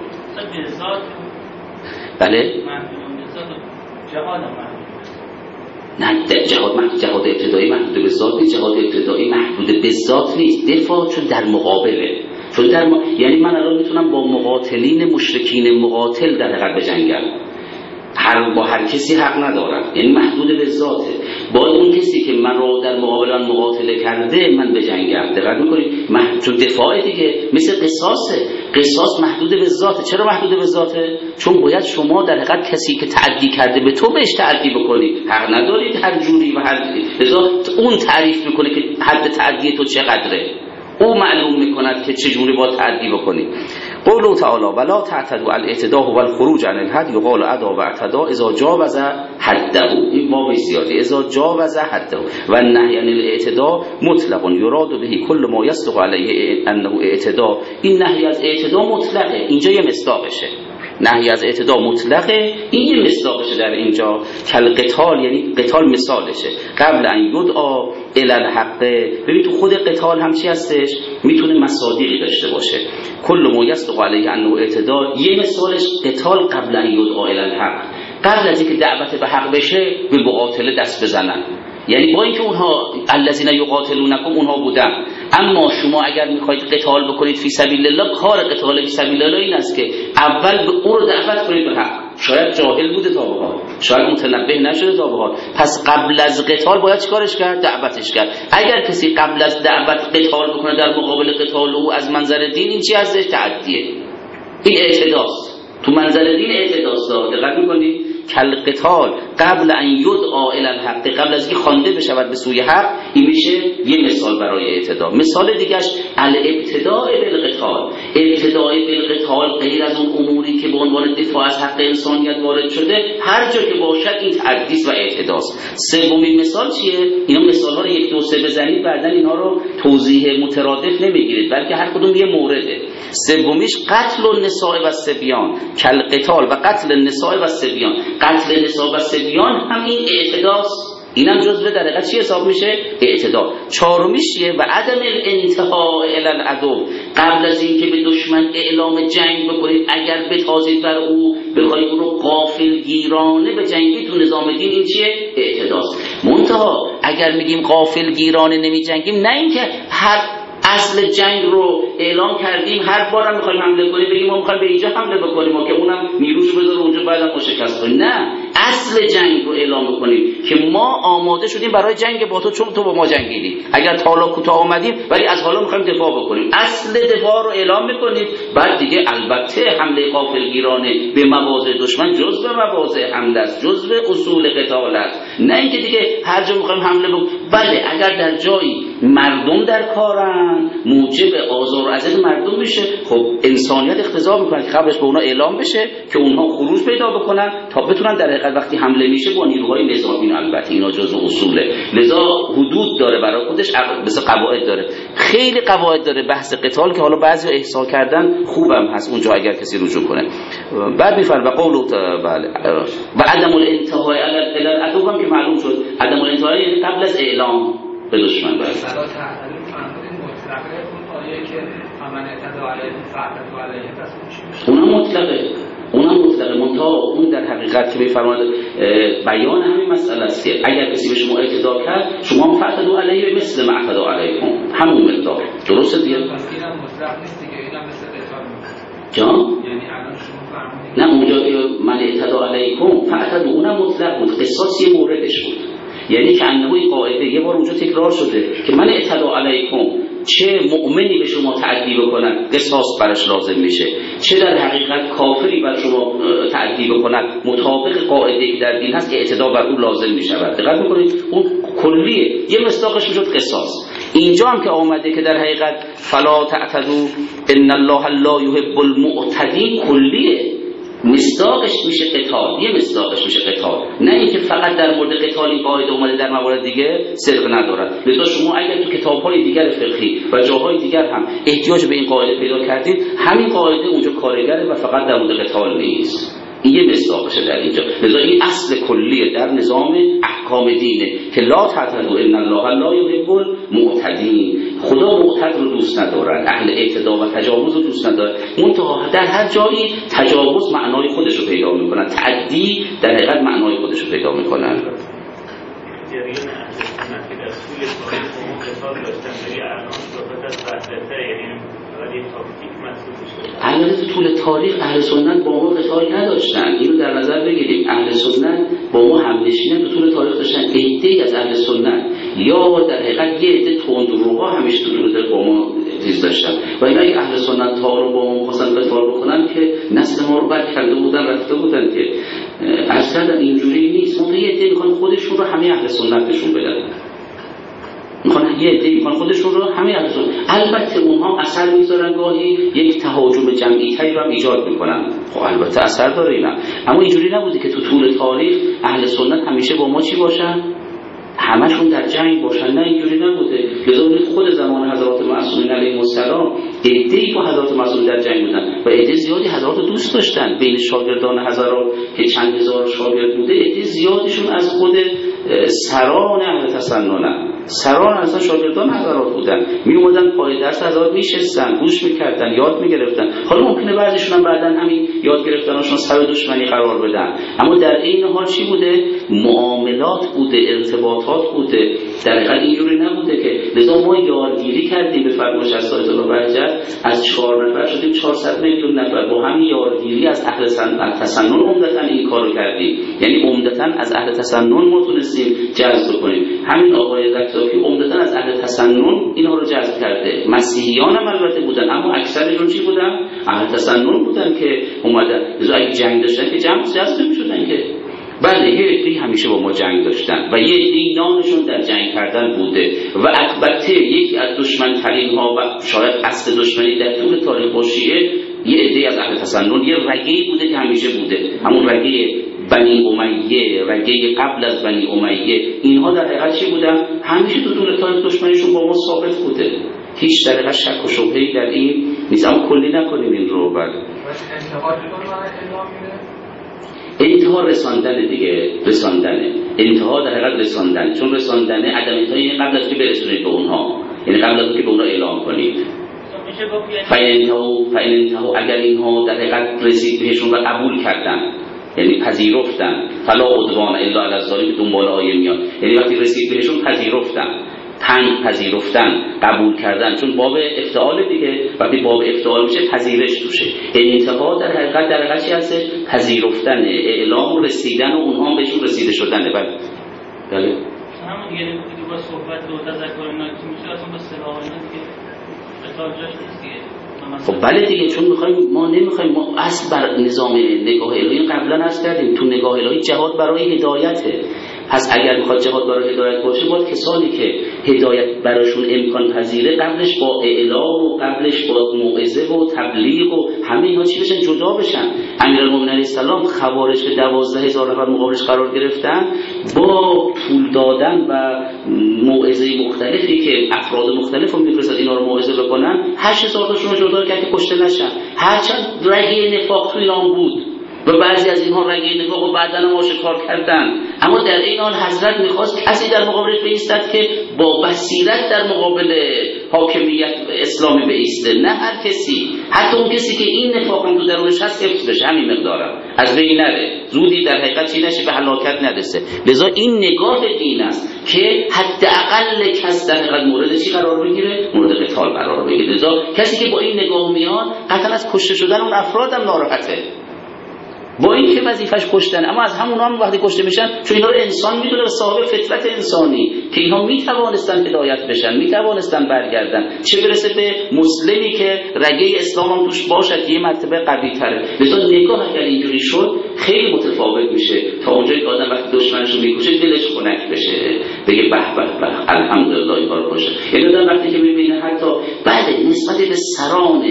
بله؟ نه، جهاد محدود، جهاد ابتدایی محدود به ذات نیست. جهاد ابتدایی محدود به ذات نیست، دفاع چون در مقابله. چون در م... یعنی من الان میتونم با مقاتلین مشرکین مقاتل در حقیقت بجنگم، هر با هر کسی حق ندارم، یعنی محدود به ذاته. با اون کسی که من رو در مقابل آن مقاتله کرده من بجنگم. دقت می‌کنید؟ محدود، چون دفاع دیگه مثل قصاصه. قصاص محدود به ذاته. چرا محدود به ذاته؟ چون باید شما در حقیقت کسی که تعدی کرده به تو بهش تعدی بکنید، حق ندارید هر جوری و هر لذا اون تعریف میکنه که حد تعدی تو چقدره، او معلوم میکند که چجوری باید تعدی بکنی. قوله تعالی ولا تعتدوا الاعتداء هو الخروج عن الحد یقال ادا و اعتدا اذا جاوز حده. این واو زیاده، اذا جاوز حده. و النهی عن الاعتداء مطلق یراد به کل ما یصدق علیه انه اعتداء. این نهی از اعتداء مطلقه، اینجا یه مصداقشه. نهی از اعتداء مطلقه، این یه مصداقشه در اینجا. کل قتال، یعنی قتال مثالشه. قبل ان یدعا الی الحق. ببین تو خود قتال هم چی هستش؟ میتونه مصادیقی داشته باشه. کل ما یصدق علیه انه اعتداء، یه مثالش قتال قبل ان یدعا الی الحق، قبل از اینکه دعوت به حق بشه به مقاتله دست بزنن. یعنی با اینکه اونها الذین یقاتلونکم اونها بودن، اما شما اگر میخواید قتال بکنید فی سبیل الله، کار قتال فی سبیل الله این است که اول به او رو دعوت کنید به حق. شاید جاهل بوده تا به حال، شاید متنبه نشده تا به حال، پس قبل از قتال باید چیکارش کرد؟ دعوتش کرد. اگر کسی قبل از دعوت قتال بکنه در مقابل قتال او از منظر دین، این چی هستش؟ تعدیه. این اعتداست. تو منزل دین اعتداست. دقت می‌کنید کل قتال قبل ان یدعا الی الحق، قبل از اینکه خوانده بشود به سوی حق، این میشه یه مثال برای اعتدا. مثال دیگهش الابتداء بالقتال، ابتداء بالقتال غیر از اون اموری که به عنوان دفاع از حق انسانیت وارد شده، هر جا که باشد این تقدیس و اعتداست. سومین مثال چیه؟ اینا مثال‌ها رو یک دو سه بزنید، بعداً اینا رو توضیح مترادف نمیگیرید، بلکه هر کدوم یه مورده. سومیش قتل النساء و الصبیان، کل قتال و قتل النساء و الصبیان. قتل نساء و صبیان هم این اعتداست، اینم جزء در حقیقت چی حساب میشه؟ اعتدا. چهارمیش چیه؟ و عدم الانتهاء الی العدو، قبل از اینکه به دشمن اعلام جنگ بکنید اگر بتازید بر او، بخواید او رو غافلگیرانه به جنگی تو نظام دین، این چیه؟ اعتداست. منتها اگر میگیم غافلگیرانه نمی جنگیم، نه اینکه هر اصل جنگ رو اعلام کردیم هر بارم میخوایم حمله کنیم بگیم ما میخوایم به اینجا حمله بکنیم و که اونم نیروشو بذاره اونجا بعدم ما شکست کنیم. نه، اصل جنگ رو اعلام بکنیم که ما آماده شدیم برای جنگ با تو، چون تو با ما جنگیدی، اگر تا حالا کوتاه اومدیم ولی از حالا میخوایم دفاع بکنیم. اصل دفاع رو اعلام میکنید، بعد دیگه البته حمله غافلگیرانه به مواضع دشمن جزء مواضع حمله است، جزء اصول قتال است. نه اینکه دیگه هر جا میخوایم حمله بکنیم. بله، اگر در جایی مردم در کارن موجب آزار و اذیت مردم میشه، خب انسانیت اقتضا میکنه که قبلش به اونا اعلام بشه که اونها خروج پیدا بکنن تا بتونن در حقیقت وقتی حمله میشه با نیروهای نظامی، البته اینا جزء اصوله، لذا حدود داره برای خودش، مثل قواعد داره، خیلی قواعد داره بحث قتال که حالا بعضی احصا کردن خوبم هست اونجا اگر کسی رجوع کنه. بعد میفرم و قول بله و عدم الانتهاء الی العدو هم که معلوم شد، عدم الانتهاء یعنی قبل از اعلام به دشمن. بله اونم مطلقه، اونم مطلقه منتها اون در حقیقت که میفرماید بیان همین مسئله است که اگر کسی به شما اعتدا کرد شما هم فاعتدوا علیه مثل ما اعتدوا علیکم، همون مقدار. درسته دیگه؟ اینم مطلق نیست دیگه، اینم مثل قتال نیست. جان؟ یعنی الان شما فرمودید نه اونجا که من اعتدا علیکم فاعتدوا اونم مطلق بود، قصاص یه موردش بود، یعنی که انه این قاعده یه بار اونجا تکرار شده که من اعتدا علیکم، چه مؤمنی به شما تعدی بکنن قصاص برش لازم میشه، چه در حقیقت کافری بر شما تعدی بکنن مطابق قاعده‌ای در دین هست اعتدا بر او لازم میشود. دقت میکنید اون کلیه، یه مصداقش میشد قصاص. اینجا هم که آمده که در حقیقت فلا تعتدوا ان الله لا یحب المعتدین، کلیه، مصداقش میشه قتال، یه مصداقش میشه قتال، نه اینکه فقط در مورد قتال این قاعده اومده در موارد دیگه صدق ندارد. لذا شما اگر تو کتاب‌های دیگر فقهی و جاهای دیگر هم احتیاج به این قاعده پیدا کردید، همین قاعده اونجا کارگره و فقط در مورد قتال نیست. این یه مصداقشه در اینجا. لذا این اصل کلیه در نظام احکام دینه که لا تعتدوا ان الله لا یحب المعتدین، خدا معتد رو دوست ندارد، اهل اعتدا و تجاوز رو دوست ندارد. منتها در هر جایی تجاوز معنای خودش رو پیدا میکنن، تعدی در حقیقت معنای خودش رو پیدا میکنن. جریان اهل سنت که در طول تاریخ و قتال داشتن، یعنی الان صحبت از وحدته، یعنی ولی تاکتیک محسوب شده. البته طول تاریخ اهل سنت با ما قتال نداشتن، اینو در نظر بگیریم. اهل سنت با ما همنشینی تو طول تاریخ داشتن. عده‌ای از اهل سنت یا در حقیقت یه عده تندروها همیشه تو طول تاریخ با ما چیز داشتن و اینا اگه اهل سنت ها رو با ما خواستن قتال بکنن که نسل ما رو بد کرده بودن، رفته بودن که اصلا اینجوری نیست. اون یه عده میخوان خودشون رو همه اهل سنت نشون بدن، میخوان یه عده میخوان خودشون رو همه اهل سنت. البته اونها اثر میذارن، گاهی یک تهاجم جمعی تری رو ایجاد میکنن، خب البته اثر داره اینا، اما اینجوری نبوده که تو طول تاریخ اهل سنت همیشه با ما چی باشن، همشون در جنگ باشن، نه اینجوری نبوده. لذا خود زمان حضرات معصومین علیهم السلام عده‌ای با حضرات معصومین در جنگ بودن و عده زیادی حضرات دوست داشتن. بین شاگردان حضرات که چند هزار شاگرد بوده، عده زیادشون از خود سران اهل تسنن، سران اصلا شاگردان حضرات بودن، می اومدن پای درس حضرات میشستن، گوش میکردن، یاد میگرفتن. حالا ممکنه بعضیشون هم بعدن همین یاد گرفتناشون سبب دشمنی قرار بدن، اما در این حال چی بوده؟ معاملات بوده، ارتباطات بوده، در حقیقت اینجوری نبوده که لذا ما یارگیری کردیم به فرمایش از سایت الله بهجت از چهار نفر شدیم چهارصد میلیون نفر، با هم یارگیری از اهل تسنن عمدتاً این کارو کردیم، یعنی عمدتاً از اهل تسنن ما تونستیم جذب کنیم. همین آقای زکزاکی عمدتاً از اهل تسنن اینها رو جذب کرده. مسیحیان هم البته بودن اما اکثرشون چی بودن؟ اهل تسنن بودن که اومدن. لذا اگه جنگ داشتن که جمع جذب می‌شدن که بله یه عده‌ای همیشه با ما جنگ داشتن و یه عده‌ای نامشون در جنگ کردن بوده و البته یکی از دشمن ترین ها و شاید اصل دشمنی در طول تاریخ با شیعه یه عده‌ای از اهل تسنن، یه رگه‌ای بوده که همیشه بوده، همون رگه بنی امیه، رگه قبل از بنی امیه، اینها در حقیقت چی بودن؟ همیشه تو طول تاریخ دشمنیشون با ما ثابت بوده، هیچ در حقیقت شک و شبهه‌ای در این نیست. اما کلی نکنیم این رو. بعد انتها رساندن دیگه، رساندنه، انتها در حقیقت رساندن، چون رساندنه عدم انتهایی یعنی قبل از که برسونید به اونها، یعنی قبل از که به اونها اعلام کنید. فاین انتها فاین انتها اگر اینها در حقیقت رسید بهشون و قبول کردن، یعنی پذیرفتن، فلا عدوان الا علی الظالمین، دنبال آیه میاد، یعنی وقتی رسید بهشون پذیرفتن، تنگ پذیرفتن، قبول کردن، چون باب افتعال دیگه، وقتی باب افتعال میشه پذیرش توشه. انتها در حقیقت در حقیقت چی هست؟ پذیرفتن، اعلام و رسیدن و اونها بهشون رسیده شدنه. بله بله همون دیگه که با صحبت و تذکر اینا که میشه اصلا با سلاح اینا دیگه اصلا جاش نیست دیگه. خب بله دیگه، چون میخوایم ما نمیخوایم ما اصل بر نظام نگاه الهی قبلا عرض کردیم، تو نگاه الهی جهاد برای هدایته. پس اگر میخواد جهاد برای هدایت باشه باید کسانی که هدایت براشون امکان پذیره قبلش با اعلام و قبلش با موعظه و تبلیغ و همه اینا چی بشن؟ جدا بشن. امیرالمومنین علیه السلام خوارج که دوازده هزار نفر مقابلش قرار گرفتن با طول دادن و موعظه مختلفی که افراد مختلف رو میفرستاد اینا رو موعظه بکنن، هشت هزار تاشون رو جدا کرد که کشته نشن. هرچند رگه نفاق توی اینا بود و بعضی از اینها رگه نفاق و بعدن هم آشکار کردن، اما در این حال حضرت میخواست کسی در مقابلش بایستد که با بصیرت در مقابل حاکمیت اسلامی بایسته، نه هر کسی، حتی اون کسی که این نفاق هم تو درونش هست حفظ بشه، همین مقدارم از بین نره، زودی در حقیقت چی نشه، به هلاکت نرسه. لذا این نگاه دین است که حداقل کس در حقیقت مورد چی قرار بگیره؟ مورد قتال قرار بگیره. لذا کسی که با این نگاه میاد قطعا از کشته شدن اون افراد هم ناراحته، با این که وظیفش کشتن، اما از همون هم وقتی کشته میشن چون اینا رو انسان میدونه و صاحب فطرت انسانی که اینها میتوانستن هدایت بشن، میتوانستن برگردن، چه برسه به مسلمی که رگه اسلام هم توش باشد یه مرتبه قوی تره. لذا نگاه اگر اینجوری شد خیلی متفاوت میشه تا اونجایی که آدم وقتی دشمنش رو میکشه دلش خنک بشه، بگه به به به الحمدلله این کارو کشه. یعنی آدم وقتی که میبینه حتی بعد نسبت به سران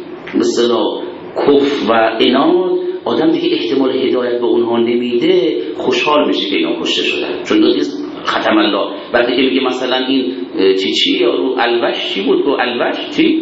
مثلا کفر و عناد آدم دیگه احتمال هدایت به اونها نمیده، خوشحال میشه که اینا کشته شدن، چون دو چیز ختم الله. وقتی که میگه مثلا این چی چی یا رو الوش چی بود، رو الوش چی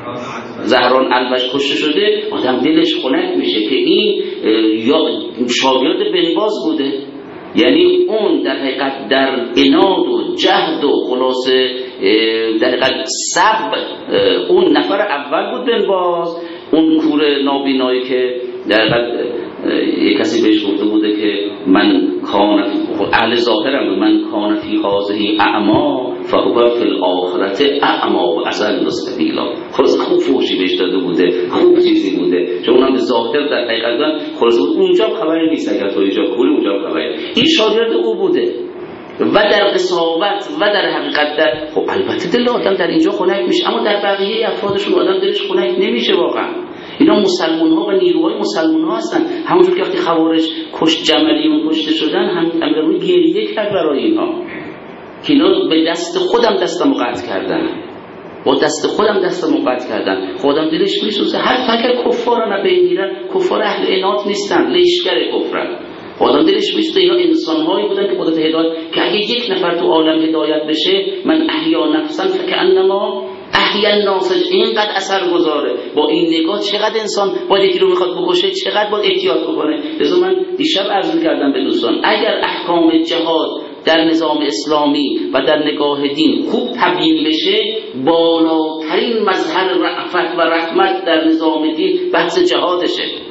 زهران الوش کشته شده، آدم دلش خنک میشه که این یا شاگرد بن باز بوده، یعنی اون در حقیقت در عناد و جهد و خلاصه در حقیقت صبر اون نفر اول بود بن باز، اون کور نابینایی که در حقیقت یک کسی بهش گفته بوده که من کان اهل ظاهرم بود، من کان فی هذه اعما فهو فی الاخرة اعما و اضل سبیلا. خلاص خوب فوشی بهش داده بوده، خوب چیزی بوده، چون اونم به ظاهر در حقیقت خلاص اونجا خبری نیست، اگر تو اینجا کوری اونجا خبری. این شاگرد او بوده و در قساوت و در حقیقت در خب البته دل آدم در اینجا خنک میشه، اما در بقیه افرادشون آدم دلش خنک نمیشه واقعا. اینا مسلمان ها و نیروهای مسلمان ها هستن. همونجور که وقتی خوارج کشت جملیون کشته شدن هم امیرالمومنین گریه کرد برای اینها که اینا به دست خودم دستم قطع کردن، با دست خودم دستم قطع کردن. خودم دلش میسوزه. هر اگر کفار رو نبینیرن، کفار اهل عناد نیستن، لیشگر کفرن. آدم دلش میسوزه اینا انسان‌هایی بودن که قدرت هدایت، که اگه یک نفر تو عالم هدایت بشه، من احیا نفسا فکأنما احیا الناس، اینقدر اثر گذاره. با این نگاه چقدر انسان با یکی رو میخواد بکشه چقدر باید احتیاط بکنه. لذا من دیشب عرض کردم به دوستان، اگر احکام جهاد در نظام اسلامی و در نگاه دین خوب تبیین بشه، بالاترین مظهر رأفت و رحمت در نظام دین بحث جهادشه.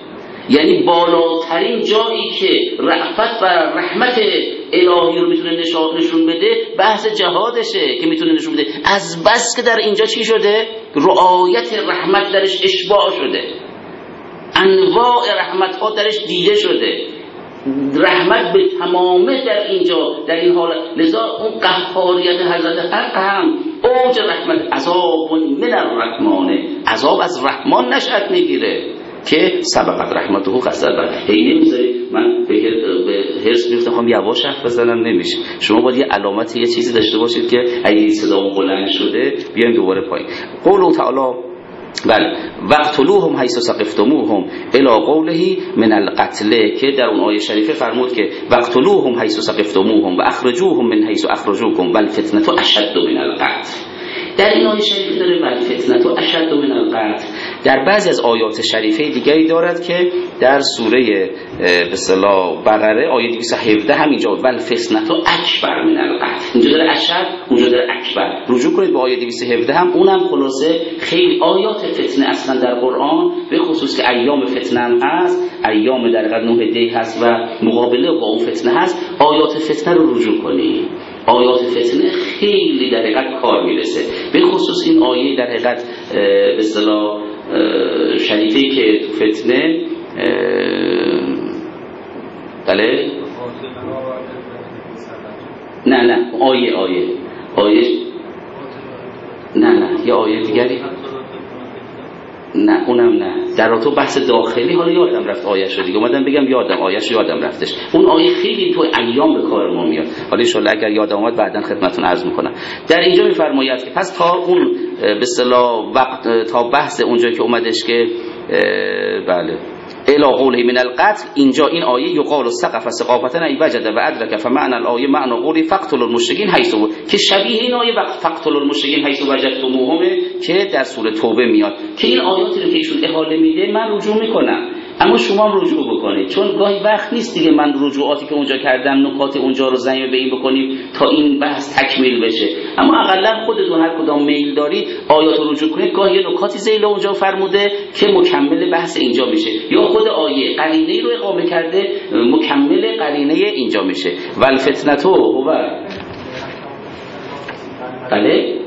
یعنی بالاترین جایی که رأفت و رحمت الهی رو میتونه نشون بده بحث جهادشه که میتونه نشون بده. از بس که در اینجا چی شده؟ رعایت رحمت درش اشباع شده، انواع رحمت ها درش دیده شده، رحمت به تمامه در اینجا در این حالت. لذا اون قهاریت حضرت حق هم اوج رحمت، عذاب من الرحمن، عذاب از رحمان نشأت میگیره که سبقت رحمته قصدا. هی نمیذاری من به هرس میفتم خواهم یواش حرف بزنم، نمیشه. شما باید یه علامت یه چیزی داشته باشید که اگه صدا بلند شده بیایم دوباره پایین. قول تعالی بله وقتلوهم حیث ثقفتموهم الی قوله من القتل، که در اون آیه شریفه فرمود که وقتلوهم حیث ثقفتموهم و اخرجوهم من حیث اخرجوکم والفتنة اشد من القتل. در این آیه شریفه داره والفتنة اشد من القتل. در بعضی از آیات شریفه دیگری دارد که در سوره به اصطلاح بقره آیه دویست و هفده همینجا والفتنة اکبر من القتل، اینجا داره اشد اونجا داره اکبر. رجوع کنید به آیه دویست و هفده هم، اونم خلاصه خیلی آیات فتنه اصلا در قرآن به خصوص که ایام فتنه هم هست، ایام در حقیقت نه دی هست و مقابله با اون فتنه هست. آیات فتنه رو رجوع کنید، آیات فتنه خیلی در حقیقت کار میرسه، به خصوص این آیه در حقیقت به اصطلاح شریفی که تو فتنه بله نه نه آیه آیه آیه نه نه یه آیه دیگری نه اونم نه در تو بحث داخلی. حالا یادم رفت آیه شو دیگه، اومدم بگم یادم آیه‌شو یادم رفتش. اون آیه خیلی تو ایام به کار ما میاد. حالا ان شاءالله اگر یادم اومد بعداً خدمتتون عرض میکنم. در اینجا میفرماید که پس تا اون به اصطلاح وقت تا بحث اونجا که اومدش که بله الی قوله من القتل، اینجا این آیه یقال سقف ثقافتن ای وجد و ادرک فمعنى الآیه معنی قولی فقتل المشرکین حیث که شبیه این آیه فقتل المشرکین حیث وجدتموهم که در سوره توبه میاد که این آیاتی رو که ایشون احاله میده من رجوع میکنم، اما شما هم رجوع بکنید، چون گاهی وقت نیست دیگه من رجوعاتی که اونجا کردم نکات اونجا رو ضمیمه به این بکنیم تا این بحث تکمیل بشه. اما اقلا خودتون هر کدام میل دارید آیات رو رجوع کنید، گاهی نکاتی ذیل اونجا فرموده که مکمل بحث اینجا میشه، یا خود آیه قرینه‌ای رو اقامه کرده مکمل قرینه اینجا میشه. والفتنة هو بله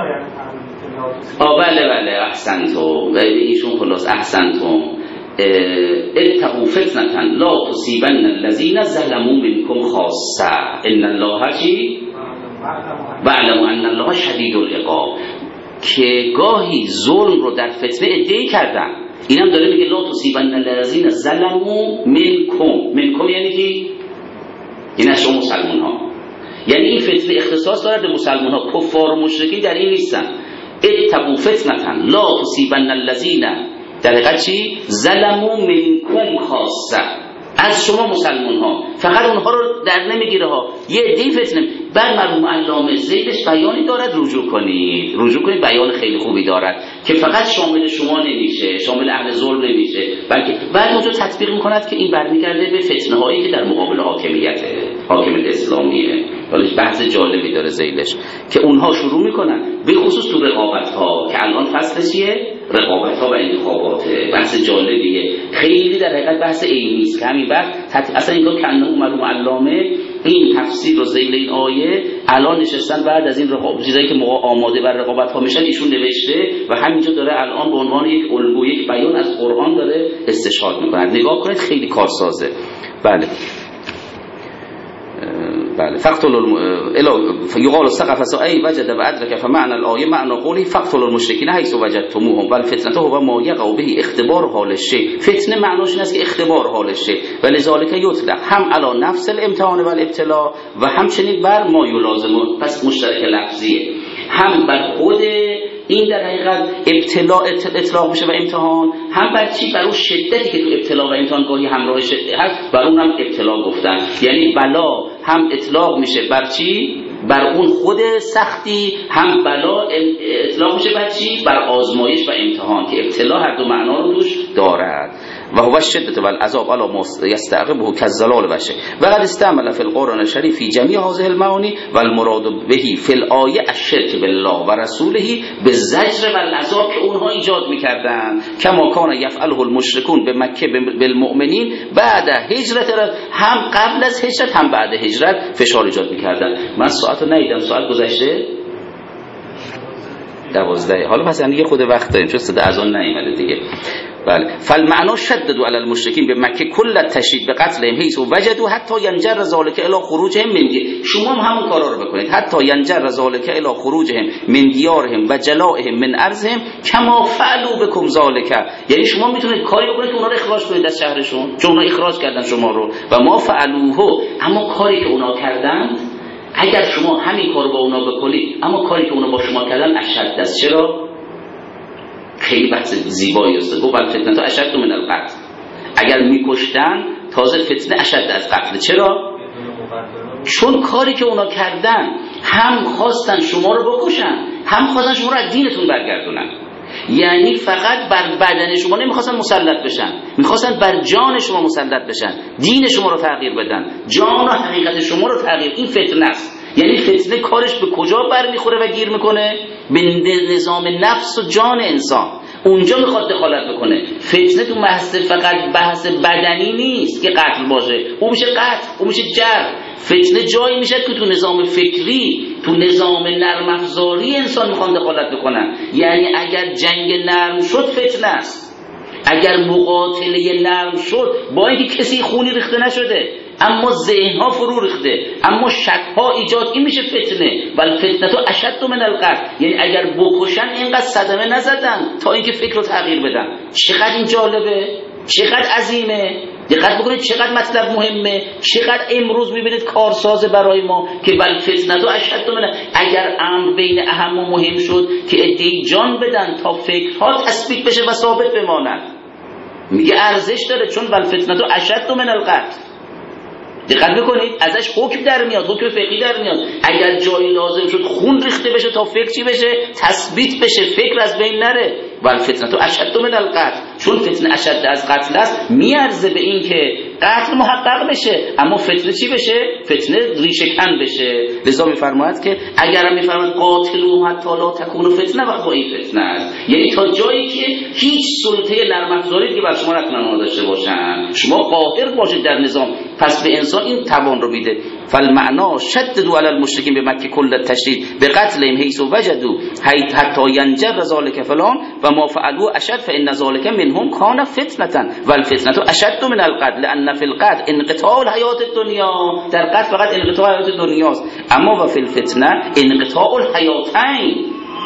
آه بله بله احسنتم، ایشون خلاص احسنتم اتقوا فتنة لا تصيبن الذين ظلموا منكم خاصة ان الله چی واعلموا ان الله شدید العقاب، که گاهی ظلم رو در فتنه ادعی کردن. اینم داره میگه لا تصيبن الذين ظلموا منكم، منكم یعنی کی؟ این از شما مسلمان ها، یعنی این فتنه اختصاص داره به مسلمان ها، کفار و مشرکین در این نیستن. اتقوا فتنة لا تصيبن الذين در حقیقت چی؟ ظلموا منکم خاصه، از شما مسلمان ها، فقط اونها رو در نمیگیره ها، یه عده‌ای فتنه. بر مرحوم علامه زیدش بیانی دارد، رجوع کنید رجوع کنید بیان خیلی خوبی دارد که فقط شامل شما نمیشه، شامل اهل ظلم نمیشه، بلکه بعد اونجا تطبیق میکند که این برمیگرده به فتنه هایی که در مقابل حاکمیت حاکمیت اسلامیه. ولی بحث جالبی داره زیلش که اونها شروع میکنن به خصوص تو رقابت ها که الان فصل چیه؟ رقابت ها و انتخاباته، بحث جالبیه خیلی در حقیقت بحث علمی است که همین وقت تط... اصلا اینجا کنه مرحوم علامه این تفسیر و ذیل این آیه الان نشستن بعد از این رقابت چیزایی که موقع آماده بر رقابت ها میشن ایشون نوشته و همینجا داره الان به عنوان یک الگو یک بیان از قرآن داره استشهاد میکنه. نگاه کنید خیلی کارسازه. بله بله فقتل الم... یقال سقف ای وجد و ادرک فمعنى الآیه معنی قولی فقتل المشرکین حیث وجدتموهم والفتنة هو ما یقع به اختبار حال الشیء. فتنه معناش این است که اختبار حال الشیء ولذلك یطلق هم علی نفس الامتحان و الابتلاء و همچنین بر ما یلازمه، پس مشترک لفظیه، هم بر خود این در حقیقت ابتلاء اطلاق میشه و امتحان، هم بر چی؟ بر اون شدتی که تو ابتلا و امتحان گاهی همراه شده هست بر اون هم ابتلا گفتن، یعنی بلا هم اطلاق میشه بر چی؟ بر اون خود سختی، هم بلا اطلاق میشه بر چی؟ بر آزمایش و امتحان، که ابتلا هر دو معنا رو توش دارد و هو الشدة والعذاب على ما يستعقبه كالزلال والشيء وقد استعمل في القرآن الشريف في جميع هذه المعاني والمراد به في الآية الشرك بالله و رسوله بالزجر والعذاب که اونها ایجاد میکردن کما کان یفعله المشركون به مکه بالمؤمنین بعد هجرت، هم قبل از هجرت هم بعد هجرت فشار ایجاد میکردن. من ساعت رو ندیدم، ساعت گذشته دوازده. حالا پس یه خود وقت داریم چون صدا اذان نیامده دیگه. بله. فالمعنى شددوا على المشركين به مکه کل التشدید به قتلهم حيث وجدوا حتی ينجر ذلك الى خروجهم من دي. شما هم همون کارا رو بکنید حتی ينجر ذلك الى خروجهم من دیارهم و جلائهم من ارضهم كما فعلوا بكم ذلك. یعنی شما میتونید کاری بکنید که اونا رو اخراج کنید از شهرشون چون اونا اخراج کردن شما رو و ما فعلوه، اما کاری که اونا کردن اگر شما همین کارو با اونا بکنید اما کاری که اونا با شما کردن اشد است. چرا؟ خیلی بحث زیبایی است. گفت فتنه تا اشد من القتل، اگر میکشتن تازه فتنه اشد از قتل. چرا؟ چون کاری که اونا کردن هم خواستن شما رو بکشن هم خواستن شما رو از دینتون برگردونن. یعنی فقط بر بدن شما نمیخواستن مسلط بشن، میخواستن بر جان شما مسلط بشن، دین شما رو تغییر بدن، جان و حقیقت شما رو تغییر. این فتنه است. یعنی فتنه کارش به کجا برمیخوره و گیر میکنه؟ به نظام نفس و جان انسان. اونجا میخواد دخالت بکنه. فتنه تو بحث فقط بحث بدنی نیست که قتل باشه، اون میشه قتل، اون میشه جرح. فتنه جایی میشه که تو نظام فکری، تو نظام نرم افزاری انسان میخوان دخالت بکنن. یعنی اگر جنگ نرم شد فتنه است، اگر مقاتله نرم شد با اینکه کسی خونی ریخته نشده اما ذهنها فرو ریخته، اما شک‌ها ایجاد، این میشه فتنه. ولی فتنه تو اشد من القتل. یعنی اگر بکشن اینقدر صدمه نزدن تا اینکه فکر رو تغییر بدن. چقدر این جالبه، چقدر عظیمه. دقت بکنید چقدر مطلب مهمه، چقدر امروز میبینید کارساز برای ما که بل فتنه تو اشد من. اگر امر بین اهم و مهم شد که عده‌ای جان بدن تا فکرها تثبیت بشه و ثابت بماند، میگه ارزش داره چون بل فتنه تو اشد من القتل. دقت بکنید ازش حکم در میاد، حکم فقهی در میاد. اگر جایی لازم شد خون ریخته بشه تا فکر چی بشه؟ تثبیت بشه، فکر از بین نره. ولی فتنه تو اشد من القتل، چون فتنه اشد از قتل است میارزه به این که قتل محقق بشه اما فتنه چی بشه؟ فتنه ریشه کن بشه. لذا میفرماید که اگر میفرماید قاتلوا حتی لا تکون فتنه و با این فتنه است، یعنی تا جایی که هیچ سلطه نرم افزاری که بر شما نتونن داشته باشن، شما قاهر باشید در نظام. پس به انسان این توان رو میده. فالمعنا شددوا علی المشرکین به مکه کل التشدید به قتلهم حیث وجدوا حتی ینجر ذلک فلان و ما فعلوا اشد فان ذلک منهم کان فتنه والفتنه اشد من القتل لان فی القتل انقطاع الحیات الدنیا. در قتل فقط انقطاع حیات دنیاست، اما و فی الفتنه انقطاع الحیاتین.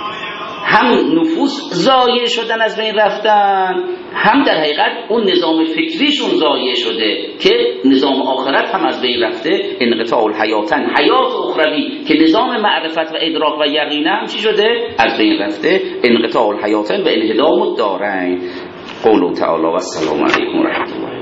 هم نفوس ضایع شدن از بین رفتن، هم در حقیقت اون نظام فکریشون ضایع شده که نظام آخرت هم از بین رفته. انقطاع الحیاتن، حیات اخروی که نظام معرفت و ادراک و یقین هم چی شده؟ از بین رفته. انقطاع الحیاتن و انهدام الدارین. قولوا تعالی و السلام علیکم و رحمت الله.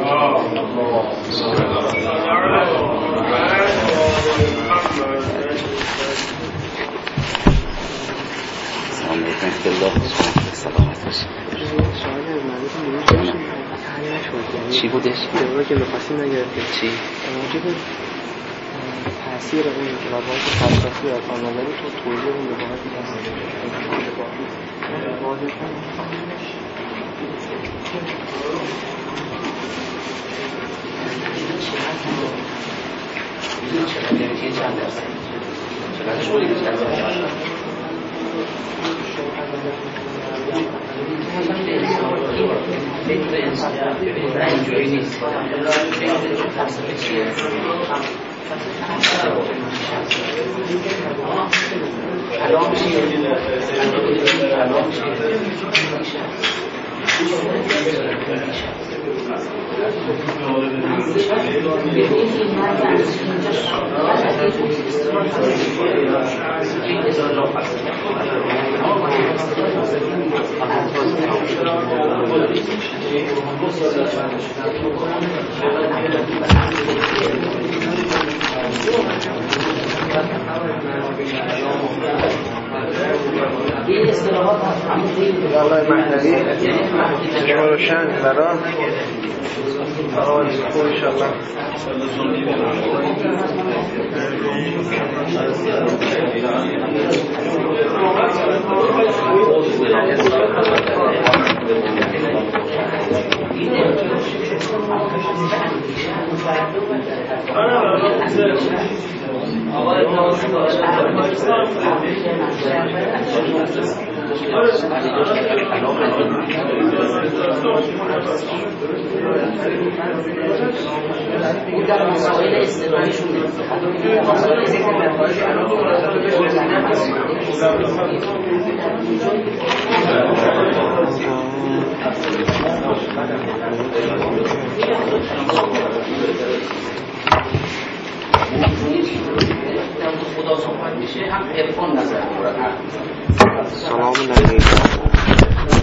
چی بودش؟ دوباره که بخواستیم نگرفتیم چی؟ راجب تأثیر اون روایت فلسفی از آنالاری تو توضیح اون روایتی فکر انسان اینجوری نیست. فکر فلسفه چیه؟ کلام چیه؟ کلام چیه؟ این اصطلاحات هست همون خیلی آقای مهدوی شما روشن برا آقای خوب انشاءالله اون در مسائل اصطلاحیشون مسائل خدا صحبت میشه هم عرفان نظر مورد سلام علیکم.